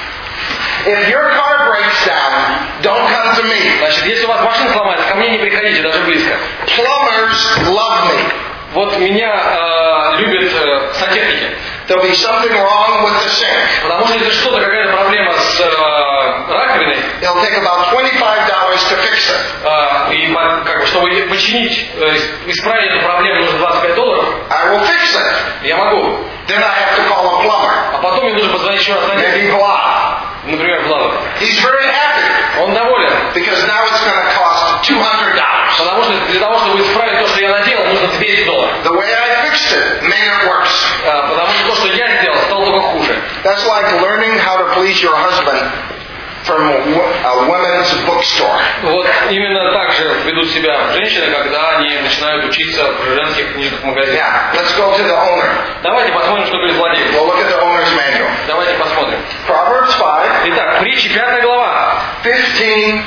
If your car breaks down, don't come to me. Значит, если у вас машина сломается, ко мне не приходите, даже близко. Plumbers love me. Вот меня э, любят э, сантехники. There'll be something wrong with the sink. Потому что если что-то, какая-то проблема с э, раковиной, It'll take about twenty-five dollars to fix it. э, и по- как бы, чтобы починить, э, исправить эту проблему, нужно двадцать пять долларов, I will fix it. я могу. Then I have to call a plumber. А потом мне нужно позвонить еще раз на Maybe Vlad. например, Владу. He's very happy Он доволен. because now it's going to cost two hundred dollars. Потому что для того, чтобы исправить то, что я наделал, нужно двести долларов. The way I fixed it made it worse. А, потому что то, что я сделал, стало только хуже. That's like learning how to please your husband from a women's bookstore. Вот именно так же ведут себя женщины, когда они начинают учиться в женских книжных магазинах. Yeah, let's go to the owner. Давайте посмотрим, что говорит владелец. We'll look at the owner's manual. Давайте посмотрим. Proverbs five, Итак, притчи, пятая глава, fifteen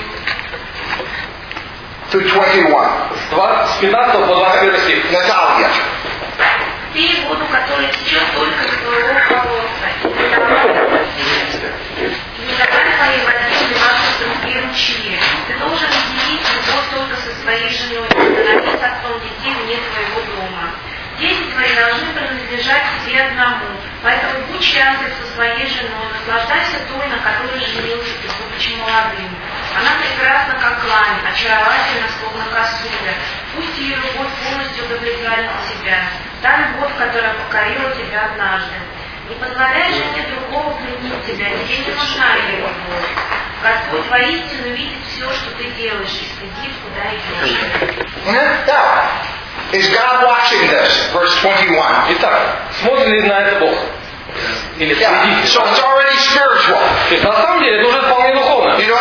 to twenty-one. с двадцать- с пятнадцатого по двадцать первый стих. Natalia. Пей воду, которая течет только из твоего колодца, и не давай не давай твоей воде вливаться в другие ручьи. Ты должен делить любовь только со своей женой, и становиться отцом детей вне твоего дома. Дети твои должны принадлежать тебе одному, поэтому будь счастлив со своей женой, наслаждайся той, на которой женился ты, будучи молодым. Она прекрасна, как лань, очаровательна, словно косуля. Пусть ее любовь полностью удовлетворит тебя, та любовь, которая покорила тебя однажды. Не позволяй жене другого пленить тебя, тебе не нужна ее любовь. Господь воистину видит все, что ты делаешь, и следит, куда идешь. Now, is God watching this? Verse twenty-one. Итак, смотрит ли на это Бог? Или Yeah, следит? so it's already spiritual. То есть на самом деле это уже вполне духовно. You know,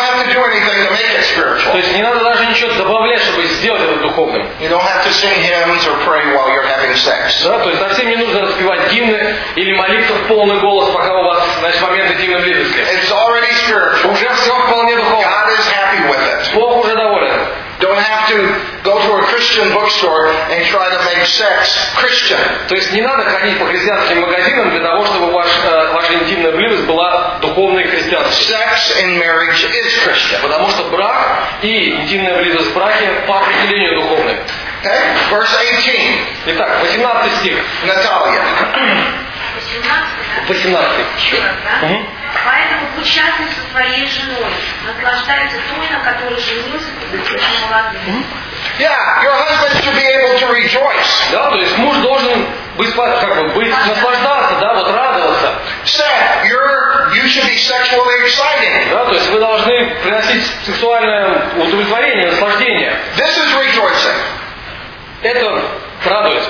spiritual. То есть не надо даже ничего добавлять, чтобы сделать это духовным. You don't have to sing hymns or pray while you're having sex. Да, то есть совсем не нужно распевать гимны или молиться в полный голос, пока у вас, значит, момент интимной близости. It's already spiritual. Уже все вполне духовно. God is happy with it. Бог уже доволен. Don't have to go to a Christian bookstore and try to make sex Christian. То есть не надо ходить по христианским магазинам для того, чтобы ваш, э, ваша интимная близость была духовной и христианской. Sex in marriage is Christian. Потому что брак и интимная близость в браке по определению духовны. Okay? Verse eighteen. Итак, восемнадцатый стих. Natalia. восемнадцатый. Угу. Поэтому будь счастлив со своей женой, наслаждайся той, на которой женился, будучи молодым. Yeah, your husband should be able to rejoice. Да, то есть муж должен быть, как бы, быть наслаждаться, да, вот радоваться. Sex, you're, you should be sexually exciting. Да, то есть вы должны приносить сексуальное удовлетворение, наслаждение. This is rejoicing. Это радует.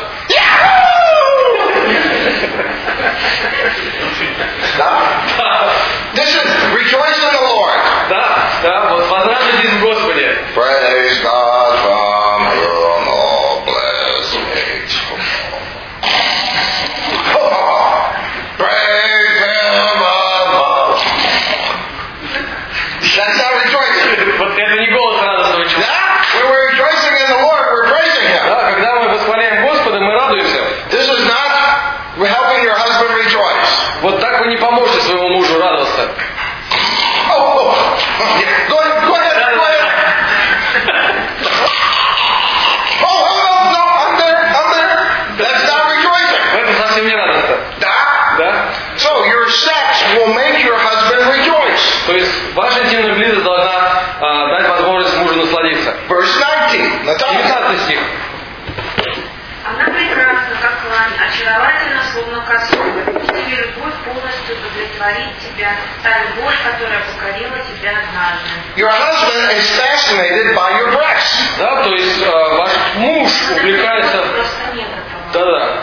Да? This is rejoice in the Lord. Да, да, вот возрадуйтесь в Господе. Praise God from whom all blessings flow. Praise Him above. That's not rejoicing. Вот это не голос радостного человека. Yeah? When we're rejoicing in the Lord, we're praising Him. Да, когда мы восхваляем Господа, мы радуемся. This is not helping your husband rejoice. Вот так вы не поможете своему мужу радоваться. Oh, oh. Go ahead, go ahead, go ahead. Oh, oh, no, no, I'm there, I'm there. That's not rejoicing. Это совсем не радостно. Да? Да? So your sex will make your husband rejoice. То есть ваша интимная близость должна а, дать возможность мужу насладиться. Verse nineteen. девятнадцатый стих. Она прекрасна, как лань, очаровательна, словно косуля. Теперь любовь полностью удовлетворит тебя, та любовь, которая покорила тебя однажды. Your husband is fascinated by your breasts. Да, то есть а, ваш муж увлекается... Просто нет этого. Да-да.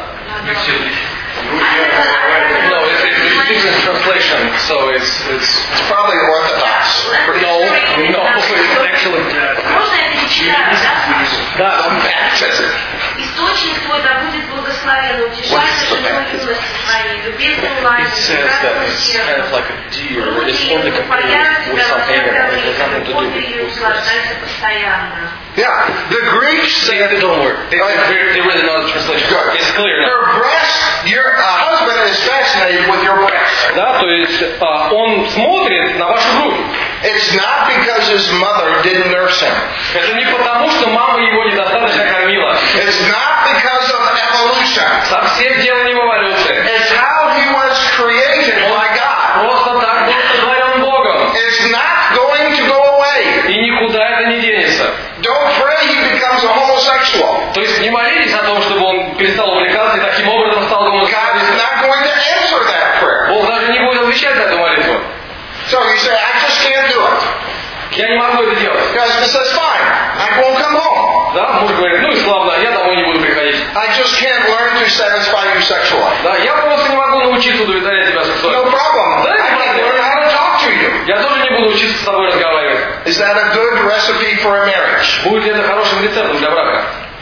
No, it's, it's a different translation, so it's... It's, It's probably Orthodox. no, no, it's actually... Можно я перечитаю, да? Да. Baptism. Источник твой да будет благословен, утешайся женой юности своей, любезным ланем, It says that it's kind of like a deer. It's only compared with some animal. It has nothing to do with наслаждайся постоянно. Yeah, the Greeks See, say don't worry. They, they, they really know the translation. Good. It's clear now. Your breasts, your uh, husband is fascinated with your breasts. Да, то есть а, он смотрит на вашу грудь. It's not because his mother didn't nurse him. Это не потому, что мама его недостаточно кормила. It's not because of evolution. Совсем дело не в эволюции. It's how he was created by God. Просто так был сотворен Богом. It's not going to go away. И никуда это не денется. Don't pray he becomes a homosexual. То есть не молитесь о том, чтобы он перестал увлекаться и таким образом стал God гомосексуалистом. is not going to answer that prayer. Бог даже не будет отвечать на эту молитву. So you say, I just can't do it. Я не могу это делать. God says, fine, I won't come home. Да, муж говорит, ну и славно, я домой не буду приходить. I just can't learn to satisfy you sexually. Да, я просто не могу научиться удовлетворять тебя сексуально. No problem. Да, I это can проблема. learn how to talk to you. Я тоже не буду учиться с тобой разговаривать. Is that a good recipe for a marriage? Будет ли это хорошим рецептом для брака?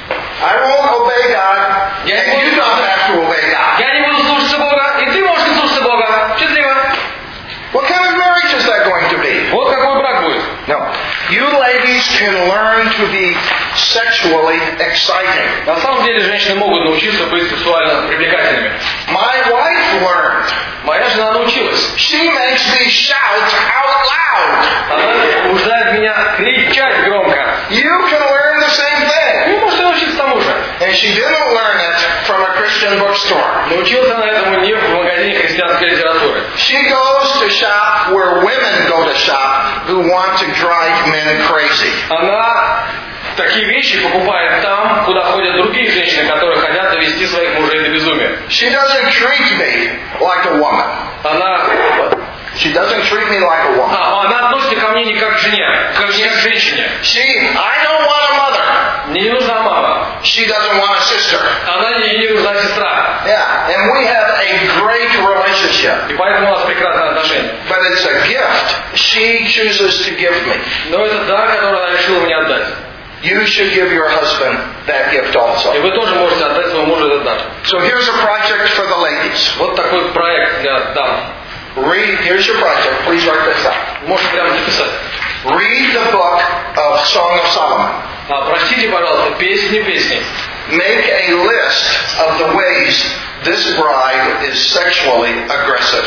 I won't obey God, and you don't have to obey God. Я не буду слушаться Бога, и ты можешь не слушаться Бога. Счастливо. What kind of marriage is that going to be? Вот какой брак будет. No. You ladies can learn to be sexually exciting. На самом деле женщины могут научиться быть сексуально привлекательными. My wife learned. Моя жена научилась. She makes me shout out loud. Она побуждает меня кричать громко. You can learn the same thing. Вы можете научиться тому же. And she didn't learn it from a Christian bookstore. Научилась она этому не в магазине христианской литературы. She goes to shop where women go to shop who want to drive men crazy. Она такие вещи покупает там, куда ходят другие женщины, которые хотят довести своих мужей до безумия. She doesn't treat me like a woman. Она... She doesn't treat me like a woman. А, она относится ко мне не как к жене, как не как к женщине. She, I don't want a mother. Мне не нужна мама. She She doesn't want a sister. Она ей не нужна сестра. Yeah, and we have a great relationship. И поэтому у нас прекрасные отношения. But it's a gift she chooses to give me. Но это дар, который она решила мне отдать. You should give your husband that gift also. И вы тоже можете отдать своему мужу этот дар. So here's a project for the ladies. Вот такой проект для дам. Read, here's your project. Please write this out. Можете прямо записать. Read the book of Song of Solomon. А, прочтите, пожалуйста, песни песни. Make a list of the ways this bride is sexually aggressive.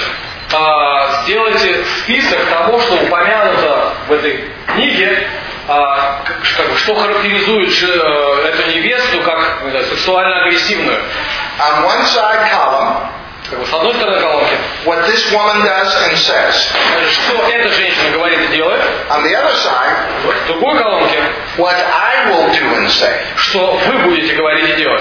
А, сделайте список того, что упомянуто в этой книге, а, как, что характеризует же, э, эту невесту как не знаю, сексуально агрессивную. On one side column, Как бы, с одной стороны колонки, what this woman does and says. что эта женщина говорит и делает. On the other side, В другой колонке, what I will do and say. что вы будете говорить и делать.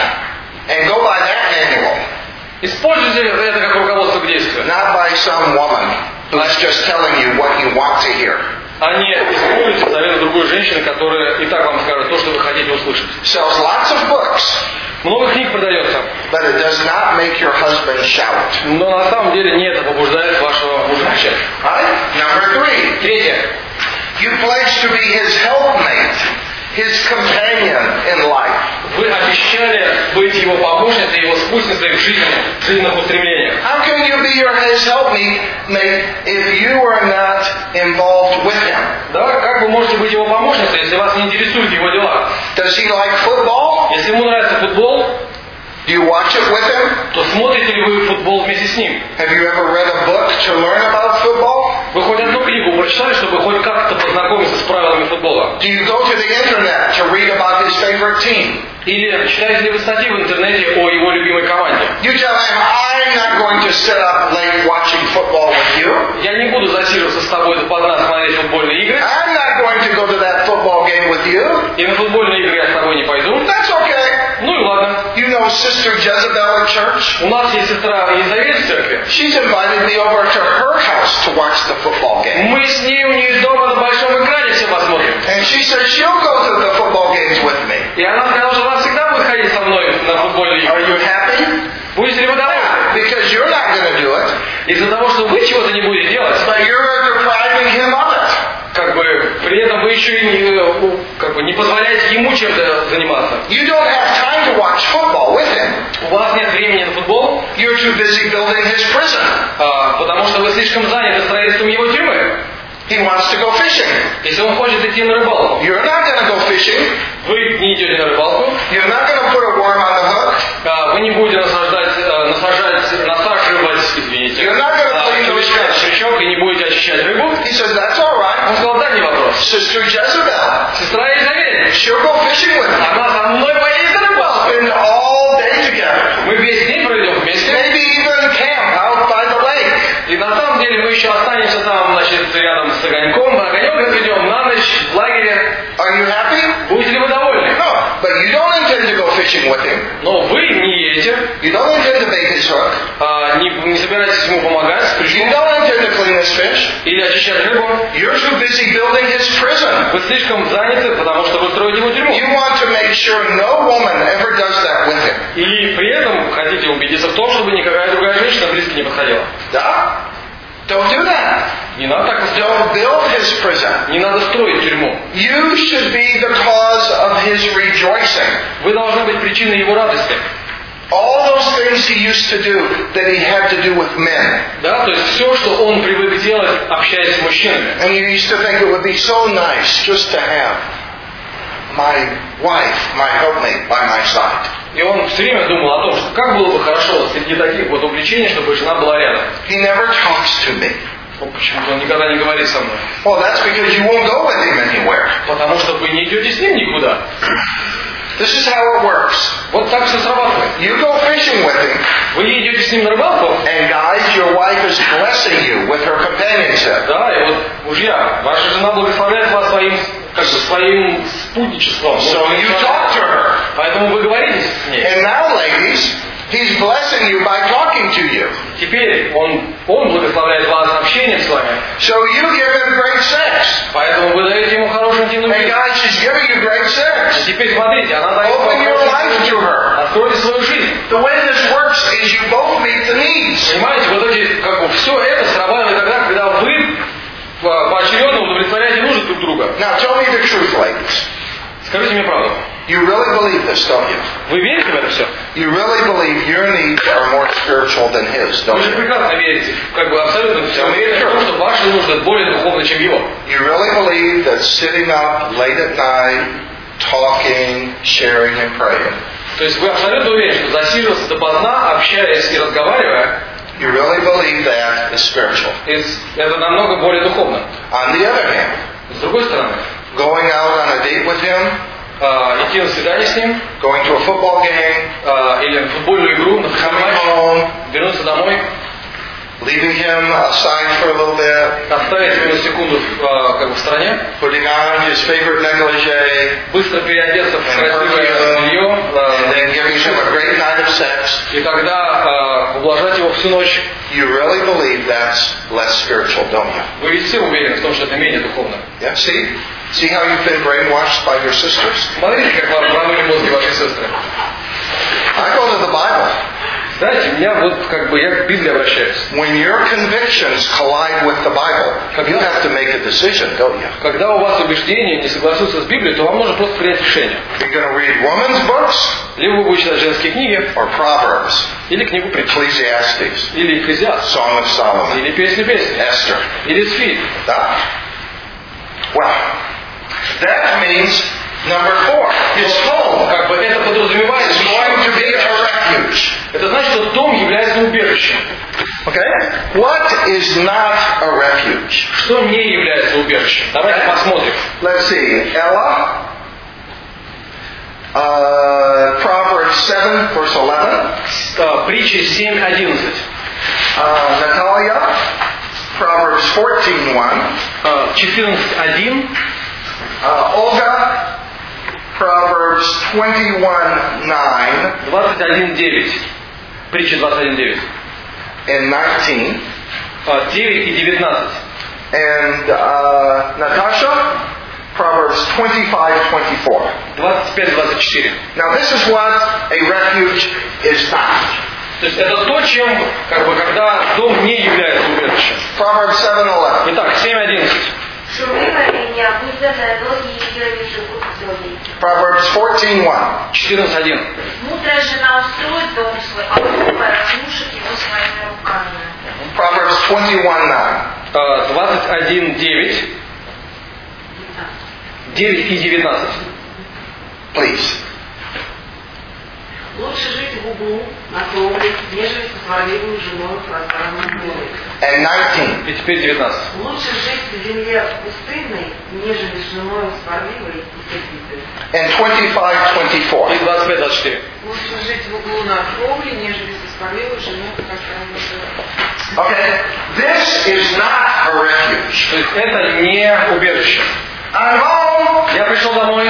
And go by that manual. Используйте это как руководство к действию. Not by some woman who's just telling you what you want to hear. А не используйте советы другой женщины, которая и так вам скажет то, что вы хотите услышать. Sells lots of books, Много книг продается, but it does not make your husband shout. но на самом деле не это побуждает вашего мужа кричать. Right? Number three. Третье. You pledge to be his helpmate, his companion in life. Вы обещали быть его помощницей, его спутницей в жизни, в жизненных устремлениях. How can you be your his helpmate mate if you are not involved with him? Да, как вы можете быть его помощницей, если вас не интересуют его дела? Does he like football? Если ему нравится футбол, Do you watch it with him? то смотрите ли вы футбол вместе с ним? Have you ever read a book to learn about football? Вы хоть одну книгу прочитали, чтобы хоть как-то познакомиться с правилами футбола? Do you go to the internet to read about his favorite team? Или читаете ли вы статьи в интернете о его любимой команде? You tell him, I'm not going to sit up late watching football with you. Я не буду засиживаться с тобой допоздна смотреть футбольные игры. I'm not going to go to that football game with you. И на футбольные игры я с тобой не пойду. That's okay. Ну и ладно. You know Sister Jezebel at church? У нас есть сестра Елизавета в церкви. She's invited me over to her house to watch the football game. Мы с ней у нее дома на большом экране все посмотрим. And she said she'll go to the football games with me. И она сказала, что она всегда будет ходить со мной на футбольные Are игры. you happy? Будете ли вы довольны? Because you're not going to do it, Из-за того, что вы чего-то не будете делать, but you're depriving him of it. как бы при этом вы еще и не, ну, как бы не позволяете ему чем-то заниматься. You don't have time to watch football with him. У вас нет времени на футбол, You're too busy building his prison. а, потому что вы слишком заняты строительством его тюрьмы. He wants to go fishing. Если он хочет идти на рыбалку, You're not going to go fishing. вы не идете на рыбалку, You're not going to put a worm on the hook. а, вы не будете насаждать, а, насажать, насаживать, извините, You're not gonna а, clean those крючок, fish. крючок и не будете очищать рыбу. He says, that's all right. Он сказал, да, не вопрос. Sister Jezebel, Сестра Елизавета, she'll go fishing with me. она со мной поедет на рыбалку. Spend all day together. Мы весь день проведем вместе. Maybe even camp out by the lake. И на самом деле мы еще останемся там, значит, рядом с огоньком, огонек разведем на ночь в лагере. Are you happy? Будете ли вы довольны? No. But you don't intend to go fishing with him. Но вы не едете, You don't intend to bait his hook. а, не, не собираетесь ему помогать с You крючком don't intend to clean his fish. или очищать рыбу. You're too busy building his prison. Вы слишком заняты, потому что вы строите его тюрьму. You want to make sure no woman ever does that with him. И при этом хотите убедиться в том, чтобы никакая другая женщина близко не подходила. Да? Don't do that. Не надо так поступать. Don't build his prison. Не надо строить тюрьму. You should be the cause of his rejoicing. Вы должны быть причиной его радости. All those things he used to do that he had to do with men. Да, то есть все, что он привык делать, общаясь с мужчинами. And you used to think it would be so nice just to have my wife, my helpmate by my side. И он все время думал о том, что как было бы хорошо среди таких вот увлечений, чтобы жена была рядом. He never talks to me. Ну, почему-то он никогда не говорит со мной. Well, that's because you won't go with him anywhere. Потому что вы не идете с ним никуда. This is how it works. Вот так все срабатывает. You go fishing with him, Вы идете с ним на рыбалку, and guys, your wife is blessing you with her companionship. да, и вот, мужья, ваша жена благословляет вас своим, как бы, своим спутничеством. So Ну, you talk to her. Поэтому вы говорите с ней. And now, ladies, he's blessing you by talking to you. Теперь он, он благословляет вас общением с вами. So you give him great sex. Поэтому вы даете ему хороший интимный And мир. guys, she's giving you great sex. Теперь Теперь смотрите, она дает вам Open your life to her. откройте свою жизнь. The way this works is you both meet the needs. Понимаете, вот эти, как бы, все это срабатывает тогда, когда вы по- поочередно удовлетворяете нужды друг друга. Now tell me the truth, ladies. Скажите мне правду. You really believe this, don't you? Вы верите в это все? You really believe your needs are more spiritual than his, Вы don't же you? прекрасно верите, как бы абсолютно все. Вы верите в то, что ваши нужды более духовны, чем его. You really believe that sitting up late at night, talking, sharing, and praying, То есть вы абсолютно уверены, что засиживаться допоздна, общаясь и разговаривая, you really believe that is spiritual. это намного более духовно. On the other hand, С другой стороны, going out on a date with him, э, идти на свидание с ним, going to a football game, э, или на футбольную игру, на coming матч, home, вернуться домой, leaving him aside for a little bit, оставить его на секунду э, как бы в стороне, putting on his favorite negligee, быстро переодеться в and красивое perfume, белье, and э, then giving him a great night of sex. и тогда э, ублажать его всю ночь. You really believe that's less spiritual, don't you? Вы ведь все уверены в том, что это менее духовно. Yeah, see? See how you've been brainwashed by your sisters? Смотрите, как вам промыли мозги ваши сестры. I go to the Bible. Знаете, меня вот как бы я к Библии обращаюсь. When your convictions collide with the Bible, you have to make a decision, don't you? Когда у вас убеждения не согласуются с Библией, то вам нужно просто принять решение. You're going to read women's books Либо вы будете читать женские книги, or Proverbs, или книгу притч, Ecclesiastes, или Экклезиаст, Song of Solomon, или Песни песни, Esther. или Сфит. That. Well, that means number four, his home Как бы это подразумевает, is going to be a refuge. это значит, что дом является убежищем. Okay? What is not a refuge? Что не является убежищем? Давайте посмотрим. Let's see. Ella, uh, Proverbs seven, verse eleven. Э, Притчи семь одиннадцать. Uh, Natalia, Proverbs fourteen one. четырнадцать один. Uh, Olga, Proverbs twenty-one nine двадцать один девять. Притча двадцать один девять. and nineteen. девять и девятнадцать. And uh, Natasha, Proverbs twenty-five twenty-four. двадцать пять двадцать четыре. Now this is what a refuge is not. То есть это то, чем, как бы, когда дом не является убежищем. Proverbs seven eleven. Итак, семь одиннадцать. Шумливая и необузданная ноги ее не живут в доме. Proverbs fourteen one. четырнадцать один. Мудрая жена устроит дом свой, а глупая разрушит его своими руками. Proverbs twenty-one nine. двадцать один девять. девять и девятнадцать. Please. Лучше жить в углу, на кровле, нежели со сварливой женой в пространном поле. And nineteen. И теперь девятнадцать. Лучше жить в земле пустынной, нежели с женой сварливой и сердитой. And twenty-five twenty-four. И двадцать пять двадцать четыре. Лучше жить в углу на кровле, нежели со сварливой женой в пространном поле. Okay. This is not a refuge. То есть это не убежище. I'm home. Я пришел домой.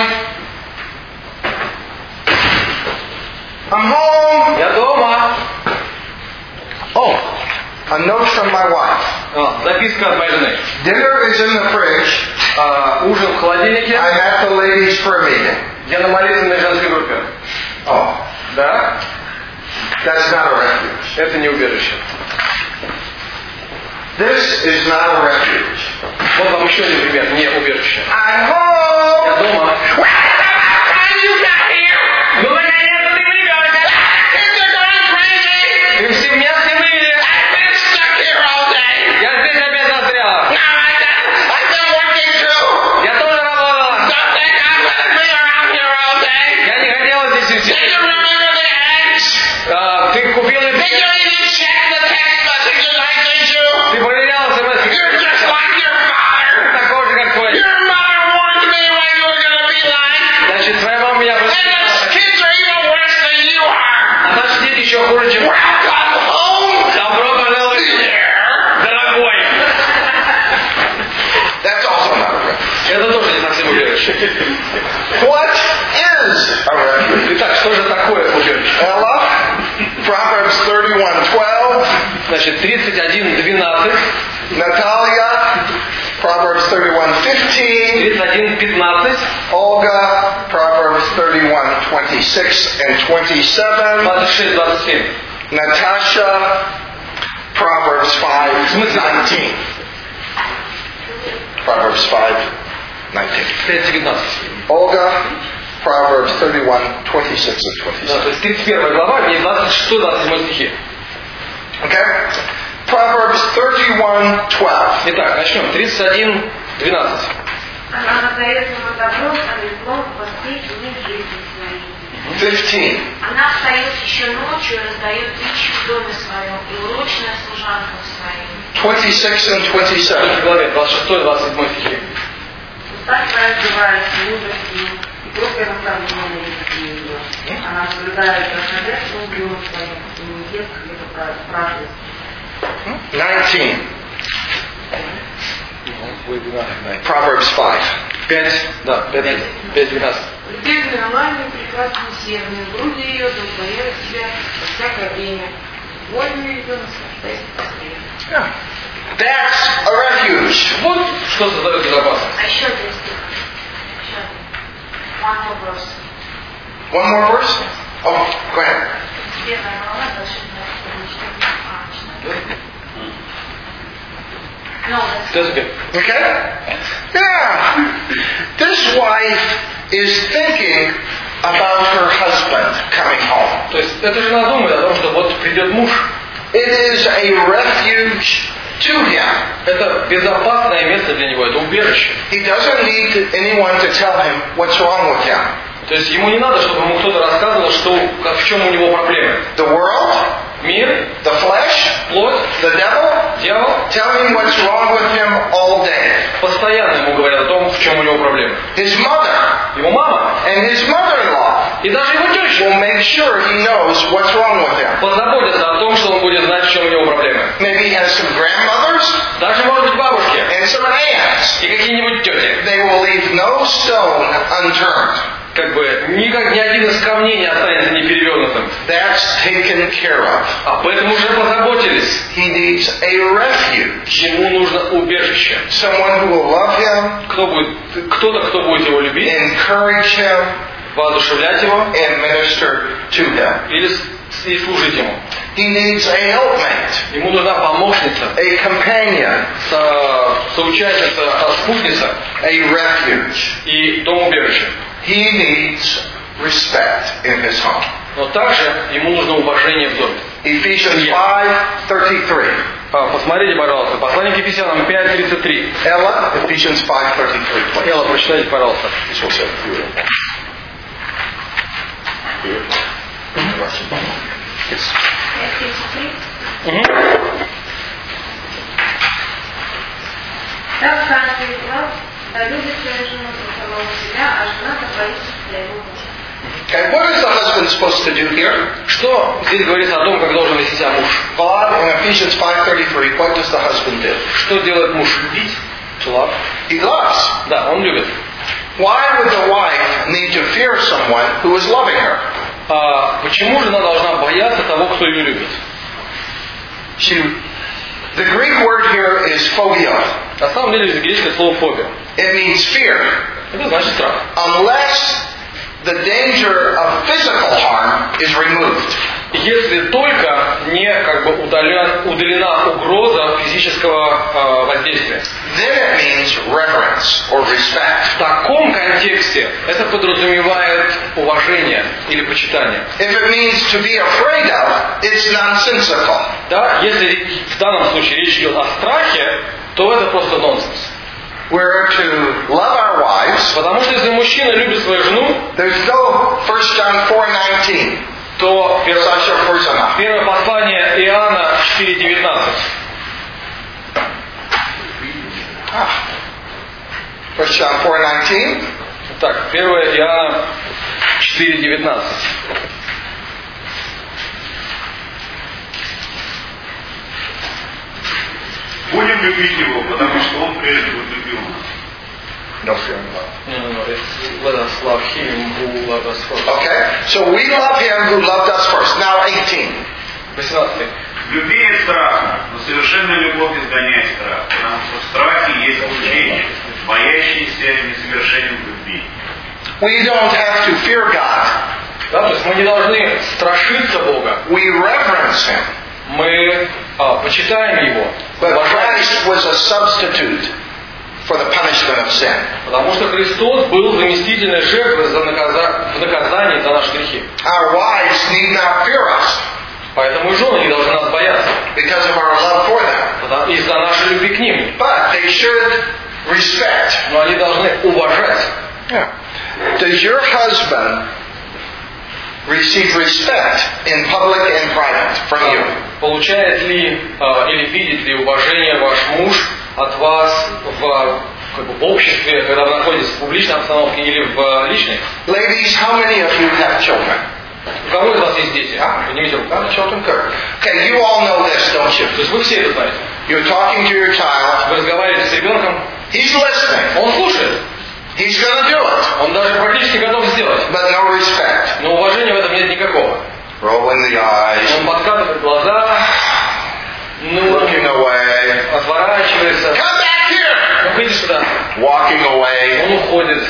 I'm home. Я дома. Oh, a note from my wife. А, записка от моей жены. Dinner is in the fridge. А, ужин в холодильнике. I'm at the ladies' prayer meeting. Я на молитвенной женской группе. Oh, Да? that's not a refuge. Это не убежище. This is not a refuge. Вот вам еще один пример. Не убежище. I'm home. Я дома. You got here. Ну, наконец-то ты придешь. They're going crazy. Ты все меня сняли. I've been stuck here all day. Я здесь опять застряла. Now I've been, I've been working too. Я тоже работала. Don't think I'm going to be around here all day. Я не хотела здесь Did сидеть. you remember the eggs? А, ты купила... Did you even check the text messages I sent you? Ты проверяла смс. You're just like your father. Такой же, как твой. Your mother warned me what you were going to be like. Значит, твоя мама меня And просто... the kids are even worse than you are. А наши дети еще хуже, чем... Welcome home. Добро пожаловать, There. дорогой. That's also not a refuge. Это тоже не совсем убежище. What is a refuge? Итак, что же такое убежище? Ella, Proverbs thirty-one twelve. Значит, тридцать один двенадцать, Natalia, Proverbs thirty-one fifteen. тридцать один пятнадцать, Olga, Proverbs thirty-one, twenty-six, and twenty-seven. двадцать шесть двадцать семь. Natasha, Proverbs five, nineteen. Proverbs five, nineteen. тридцать девятнадцать. Olga, Proverbs thirty-one, twenty-six, and Да, то twenty-seven. есть тридцать первая глава, в ней двадцать шесть двадцать семь стихи. Okay? Proverbs thirty-one, twelve. Итак, начнем. тридцать один двенадцать. Она надает ему добро, а не злом воспеть в них жизни своей. fifteen. Она встает еще ночью и раздает пищу в доме своем, и урочная служанка своей. twenty-six and twenty-seven. В главе двадцать шесть двадцать семь стихи. Уста твоя открывается мудростью, и только наставление ее. Она соблюдает расходящим углем своим, и не ест хлеба праздности. nineteen. Proverbs five. пять, да, пять, пять двенадцать. Любезный Аллахе прекрасный сердце, груди ее достояют тебя во всякое время. Вольный ее наслаждается. Yeah. That's a refuge. Вот что создает безопасность. А еще один стих. Еще один. One more verse. One more verse? Oh, go ahead. Первая глава, двадцать шесть двадцать семь. No, that's That's good. Okay? Yeah. This wife is thinking about her husband coming home. То есть эта жена думает о том, что вот придет муж. It is a refuge to him. Это безопасное место для него, это убежище. He doesn't need anyone to tell him what's wrong with him. То есть ему не надо, чтобы ему кто-то рассказывал, что, как, в чем у него проблемы. The world, Мир, the flesh, плоть, the devil, дьявол tell him what's wrong with him all day. постоянно ему говорят о том, в чем у него проблемы. His mother Его мама and his mother-in-law и даже его теща will make sure he knows what's wrong with him. позаботятся о том, что он будет знать, в чем у него проблемы. Maybe he has some grandmothers Даже, может быть, бабушки and some aunts. и какие-нибудь тети. They will leave no stone unturned. Как бы никак, ни один из камней не останется неперевернутым. That's taken care of. Об этом уже позаботились. He needs a refuge. Ему нужно убежище. Someone who will love him, Кто будет, кто-то, кто будет его любить, encourage him, воодушевлять его and minister to him. или с- и служить ему. He needs a helpmate, Ему нужна помощница, a companion, со- соучастница, а, спутница a refuge. и дом убежища. He needs respect in his home. Но также ему нужно уважение в доме. Ephesians five thirty-three. А, Посмотрите, пожалуйста, послание к Ефесянам пять тридцать три. Ella, Ephesians five thirty-three, please. Элла, прочитайте, пожалуйста. This will say beautiful. Beautiful. Yes. Угу. Так царствует глаз, да любит свою жену за самого себя, а жена боится своего мужа. Okay, what is the husband supposed to do here? Что здесь говорится о том, как должен вести себя муж? God, in Ephesians five thirty-three, what does the husband do? Что делает муж? Любить. To love. He loves. Да, он любит. Why would the wife need to fear someone who is loving her? А почему жена должна бояться того, кто ее любит? She, the Greek word here is phobia. На самом деле здесь греческое слово фобия. It means fear. Это значит страх. Unless the danger of physical harm is removed. Если только не как бы удален, удалена угроза физического э, воздействия. Then it means reverence or respect. В таком контексте это подразумевает уважение или почитание. If it means to be afraid of, it's nonsensical. Да, если в данном случае речь идет о страхе, то это просто нонсенс. We're to love our wives. Потому что если мужчина любит свою жену, There's no First John four nineteen. то первое, Саша Фурсана. первое послание Иоанна четыре девятнадцать. First John four nineteen. Так, первое Иоанна четыре девятнадцать. Будем любить его, потому что он прежде возлюбил нас. No fear in love. No, no, no. It's let us love him who loved us first. Okay? So we love him who loved us first. Now eighteen. восемнадцатый. В любви есть страх, но совершенная любовь изгоняет страх, потому что в страхе есть учение, боящийся несовершенен в любви. We don't have to fear God. Да, то есть мы не должны страшиться Бога. We reverence Him. Мы а, почитаем Его. But уважаем. Christ was a substitute for the punishment of sin. Потому что Христос был заместительной жертвой за наказа... в наказании за наши грехи. Our wives need not fear us Поэтому и жены не должны нас бояться. because of our love for them. Потому- Из-за нашей любви к ним. But they should respect. Но они должны уважать. Yeah. Does your husband receive respect in public and private from you? Получает ли а, или видит ли уважение ваш муж от вас в, как бы, в обществе, когда вы находитесь в публичной обстановке или в личной? Ladies, how many of you have children? У кого из вас есть дети? А? Поднимите руку. Children, good. Okay, you all know this, don't you? То есть вы все это знаете. You're talking to your child. Вы разговариваете с ребенком, He's listening. он слушает. He's going to do it. Он даже практически готов сделать. But no respect. Но уважения в этом нет никакого. Rolling the eyes. Он подкатывает глаза, ну, Looking away. отворачивается. Come back here! Ну, выйди сюда. Walking away. Он уходит.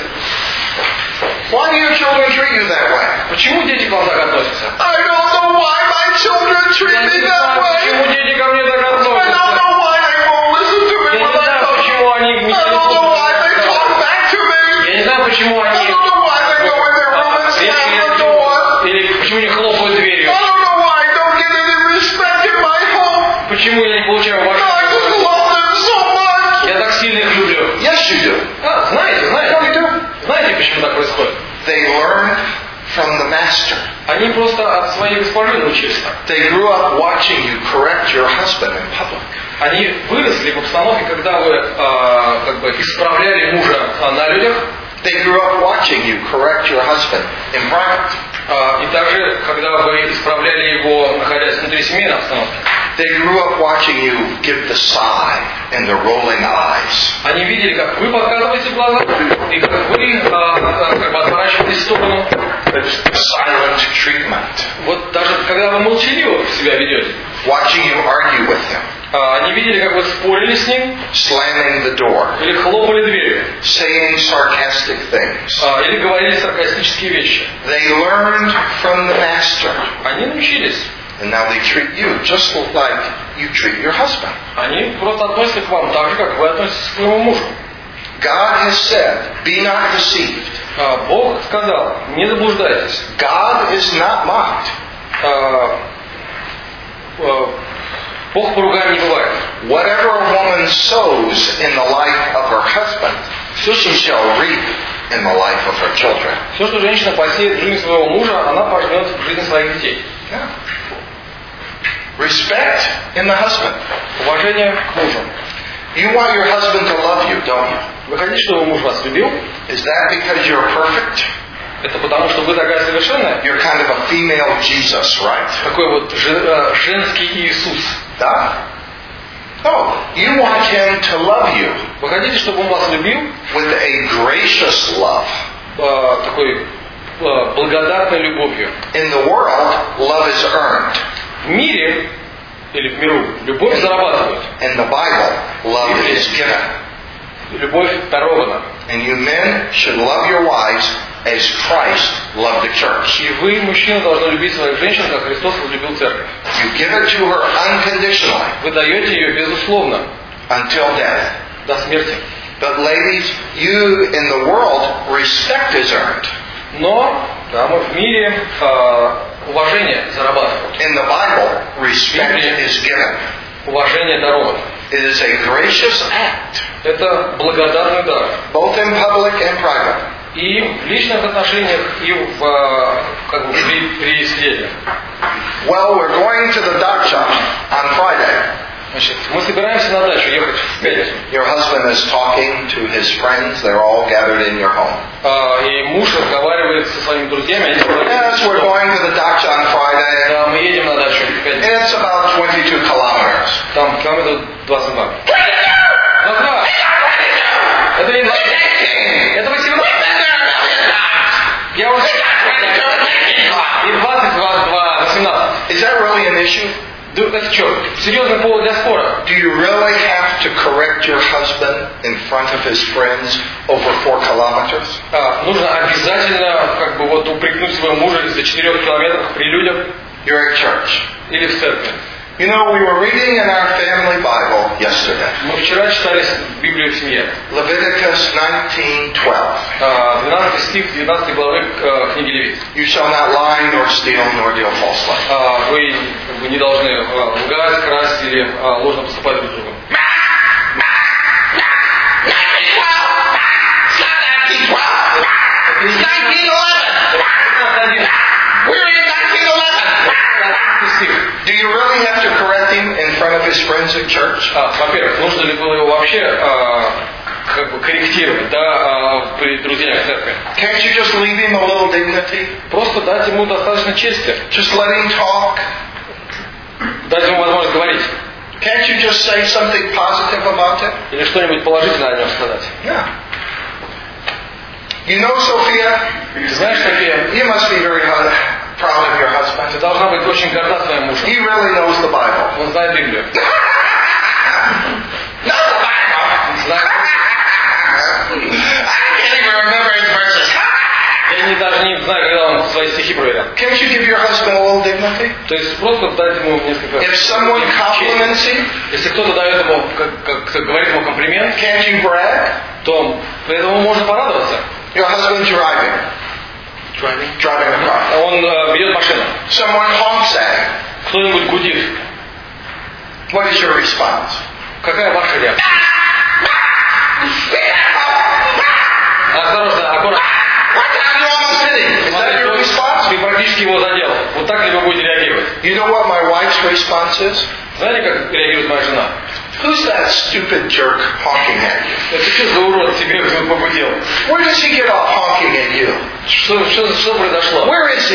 Why do your children treat you that way? Почему дети к вам так относятся? I don't know why my children treat Я me не that знаю, way. почему дети ко мне так I don't относятся. know why they won't listen to me Я не when I знаю, talk. почему они не I don't know why they talk слушают. back to me. Я не знаю, почему I они don't know why they go in their room and резко slam the не- door. или почему не хлопают I дверью. don't know why I don't get any respect in my home. Почему я не получаю I уважения. just love them so much. Я так сильно их люблю. Yes, you do. А, знаете, знаете. Знаете, почему так происходит? They learned from the master. Они просто от своей госпожи научились так. They grew up watching you correct your husband in public. Они выросли в обстановке, когда вы а, как бы исправляли мужа а, на людях, They grew up watching you correct your husband in private. а, и также, когда вы исправляли его, находясь внутри семейной обстановки. They grew up watching you give the sigh and the rolling eyes. Они видели, как вы подкатываете глаза, и как вы а, а, как бы отворачиваетесь в сторону. The silent treatment. Вот даже когда вы молчаливо себя ведете. Watching you argue with him. А, они видели, как вы спорили с ним, Slamming the door. или хлопали дверью, Saying sarcastic things. а, или говорили саркастические вещи. They learned from the master. Они научились. And now they treat you just like you treat your husband. Они просто относятся к вам так же, как вы относитесь к своему мужу. God has said, be not deceived. А, Бог сказал, не заблуждайтесь. God is not mocked. А, а, Бог поругаем не бывает. Whatever a woman sows in the life of her husband, she shall reap in the life of her children. Все, что женщина посеет в жизни своего мужа, она пожнет в жизни своих детей. Yeah. Respect in the husband. Уважение к мужу. You want your husband to love you, don't you? Вы хотите, чтобы муж вас любил? Is that because you're perfect? Это потому, что вы такая совершенная? You're kind of a female Jesus, right? Такой вот же- э, женский Иисус. Да? No. You want him to love you Вы хотите, чтобы он вас любил? with a gracious love. э, Такой э, благодатной любовью. In the world, love is earned. В мире или в миру любовь зарабатывают. In the Bible, love is given. Любовь дарована. And you men should love your wives as Christ loved the church. И вы, мужчины, должны любить своих женщин, как Христос возлюбил церковь. You give it to her unconditionally Вы даете ее безусловно, until death. до смерти. But ladies, you in the world, respect is earned. Но да, мы в мире э, уважение зарабатывают. In the Bible, respect is given. Уважение даровано. It is a gracious act, Это благодатный дар. both in public and private. И в личных отношениях, и в, э, как бы, при, при свете. Well, we're going to the dacha on Friday. Значит, мы собираемся на дачу ехать в пятницу. Your husband is talking to his friends. They're all gathered in your home. А, и муж разговаривает со своими друзьями. Они Yes, we're going to the dacha on Friday. Да, мы едем на дачу в пятницу. It's about twenty-two kilometers. Там километров двадцать два. двадцать два! Это не двадцать. Это восемнадцать. Я уже... И двадцать, двадцать два, восемнадцать. Is that really an issue? Да это что, серьезный повод для спора. Do you really have to correct your husband in front of his friends over four kilometers? А, нужно обязательно как бы вот упрекнуть своего мужа из-за четырех километров при людях You're at church. или в церкви. You know, we were reading in our family Bible yesterday. Мы вчера читали Библию в семье. Leviticus nineteen twelve. А, двенадцатый стих двенадцатой главы э, книги Левит. You shall not lie, nor steal, nor deal falsely. А, вы, вы не должны э, лгать, красть или э, ложно поступать друг с другом. Do you really have to correct him in front of his friends at church? А, во-первых, нужно ли было его вообще э, как бы корректировать, да, э, при друзьях в церкви? Can't you just leave him a little dignity? Просто дать ему достаточно чести, Just let him talk? дать ему возможность говорить. Can't you just say something positive about him? Или что-нибудь положительное о нем сказать. Yeah. You know, Sophia, Ты знаешь, София, you must be very hu- proud of your ты husband. должна быть очень горда своим мужем. He really knows the Bible. Он знает Библию. Not the Bible. Знает. I can't even remember his verses. Я не, даже не знаю, когда он свои стихи проверял. Can't you give your husband a little dignity? То есть просто дать ему несколько... If someone compliments him, Если кто-то дает ему, как, как, говорит ему комплимент, can't you brag? то этому можно порадоваться. Your husband driving, driving a car. Он э, ведет машину. Someone honks at him. Кто-нибудь гудит. What is your response? Какая ваша реакция? Осторожно, аккуратно. What the hell? You almost hit him. Is that your response? Ты практически его задел. Вот так ли вы будете реагировать? You know what my wife's response is? Знаете, как реагирует моя жена? Who's that stupid jerk honking at you? Это что за урод тебе погудел? Where does he get off honking at you? Что, что, что произошло? Where is he?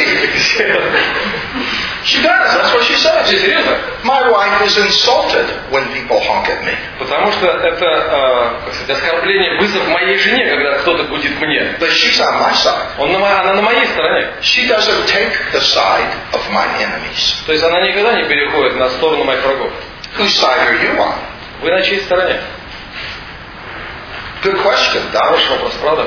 She does. That's what she Ты says. серьезно? My wife is insulted when people honk at me. Потому что это, э, как сказать, оскорбление, вызов моей жене, когда кто-то гудит мне. But she's on my side. Он на, мо- она на моей стороне. She doesn't take the side of my enemies. То есть она никогда не переходит на сторону моих врагов. Whose side are you on? Вы на чьей стороне? Good question, Doc. Хороший вопрос, правда?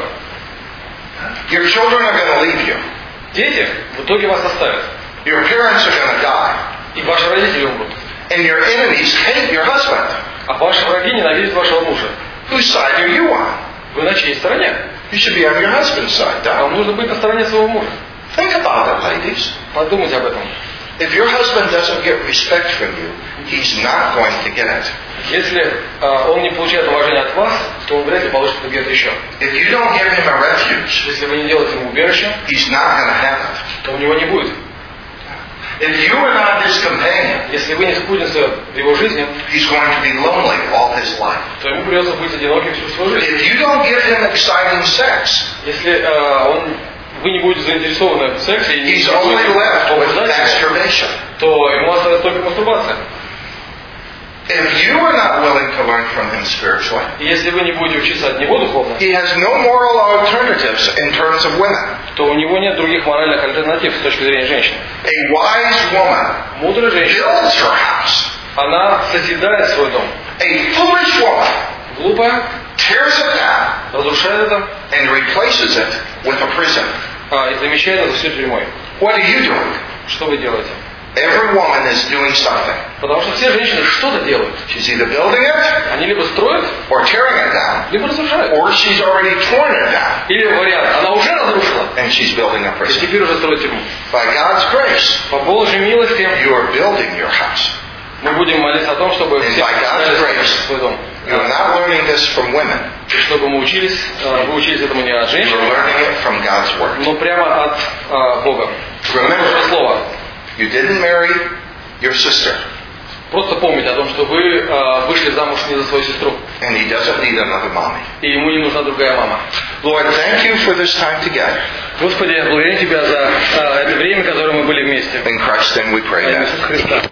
Your children are going to leave you. Дети в итоге вас оставят. Your parents are going to die. И ваши родители умрут. And your enemies hate your husband. А ваши враги ненавидят вашего мужа. Whose side are you on? Вы на чьей стороне? You should be on your husband's side, А вам Doc. нужно быть на стороне своего мужа. Think about it, ladies. Подумайте об этом. If your husband doesn't get respect from you, he's not going to get it. Если э, он не получает уважения от вас, то он вряд ли получит это где-то еще. If you don't give him a refuge, Если вы не делаете ему убежище, he's not going to have it. то у него не будет. If you are not his companion, Если вы не спутница в его жизни, he's going to be lonely all his life. то ему придется быть одиноким всю свою жизнь. If you don't give him exciting sex, Если э, он, вы не будете заинтересованы в сексе и не he's only будете left with побуждать его, masturbation. то ему остается только мастурбация. If you are not willing to learn from him spiritually, И если вы не будете учиться от него духовно, he has no moral alternatives in terms of women. то у него нет других моральных альтернатив с точки зрения женщины. A wise woman Мудрая женщина, builds her house. она созидает свой дом. A foolish woman Глупая tears it down разрушает это and replaces it with a prison. а, и замещает это все тюрьмой. What are you doing? Что вы делаете? Every woman is doing something. Потому что все женщины что-то делают. She's either building it Они либо строят, or tearing it down, либо разрушают. or she's already torn it down Или вариант, она уже разрушила, and she's building a и prison. теперь уже строит тюрьму. By God's grace, По Божьей милости you are building your house. мы будем молиться о том, чтобы And все by God's строили grace, свой дом. You are not learning this from women. И чтобы мы учились, э, вы учились этому не от You женщин, are learning it from God's Word. но прямо от э, Бога. Божьего Remember, слова. you didn't marry your sister, Просто помните о том, что вы э, вышли замуж не за свою сестру. and he doesn't need another mommy. И ему не нужна другая мама. Lord, thank you for this time together. Господи, благодарим Тебя за э, это время, которое мы были вместе. In Christ's name we pray. Во имя Amen. Иисуса Христа.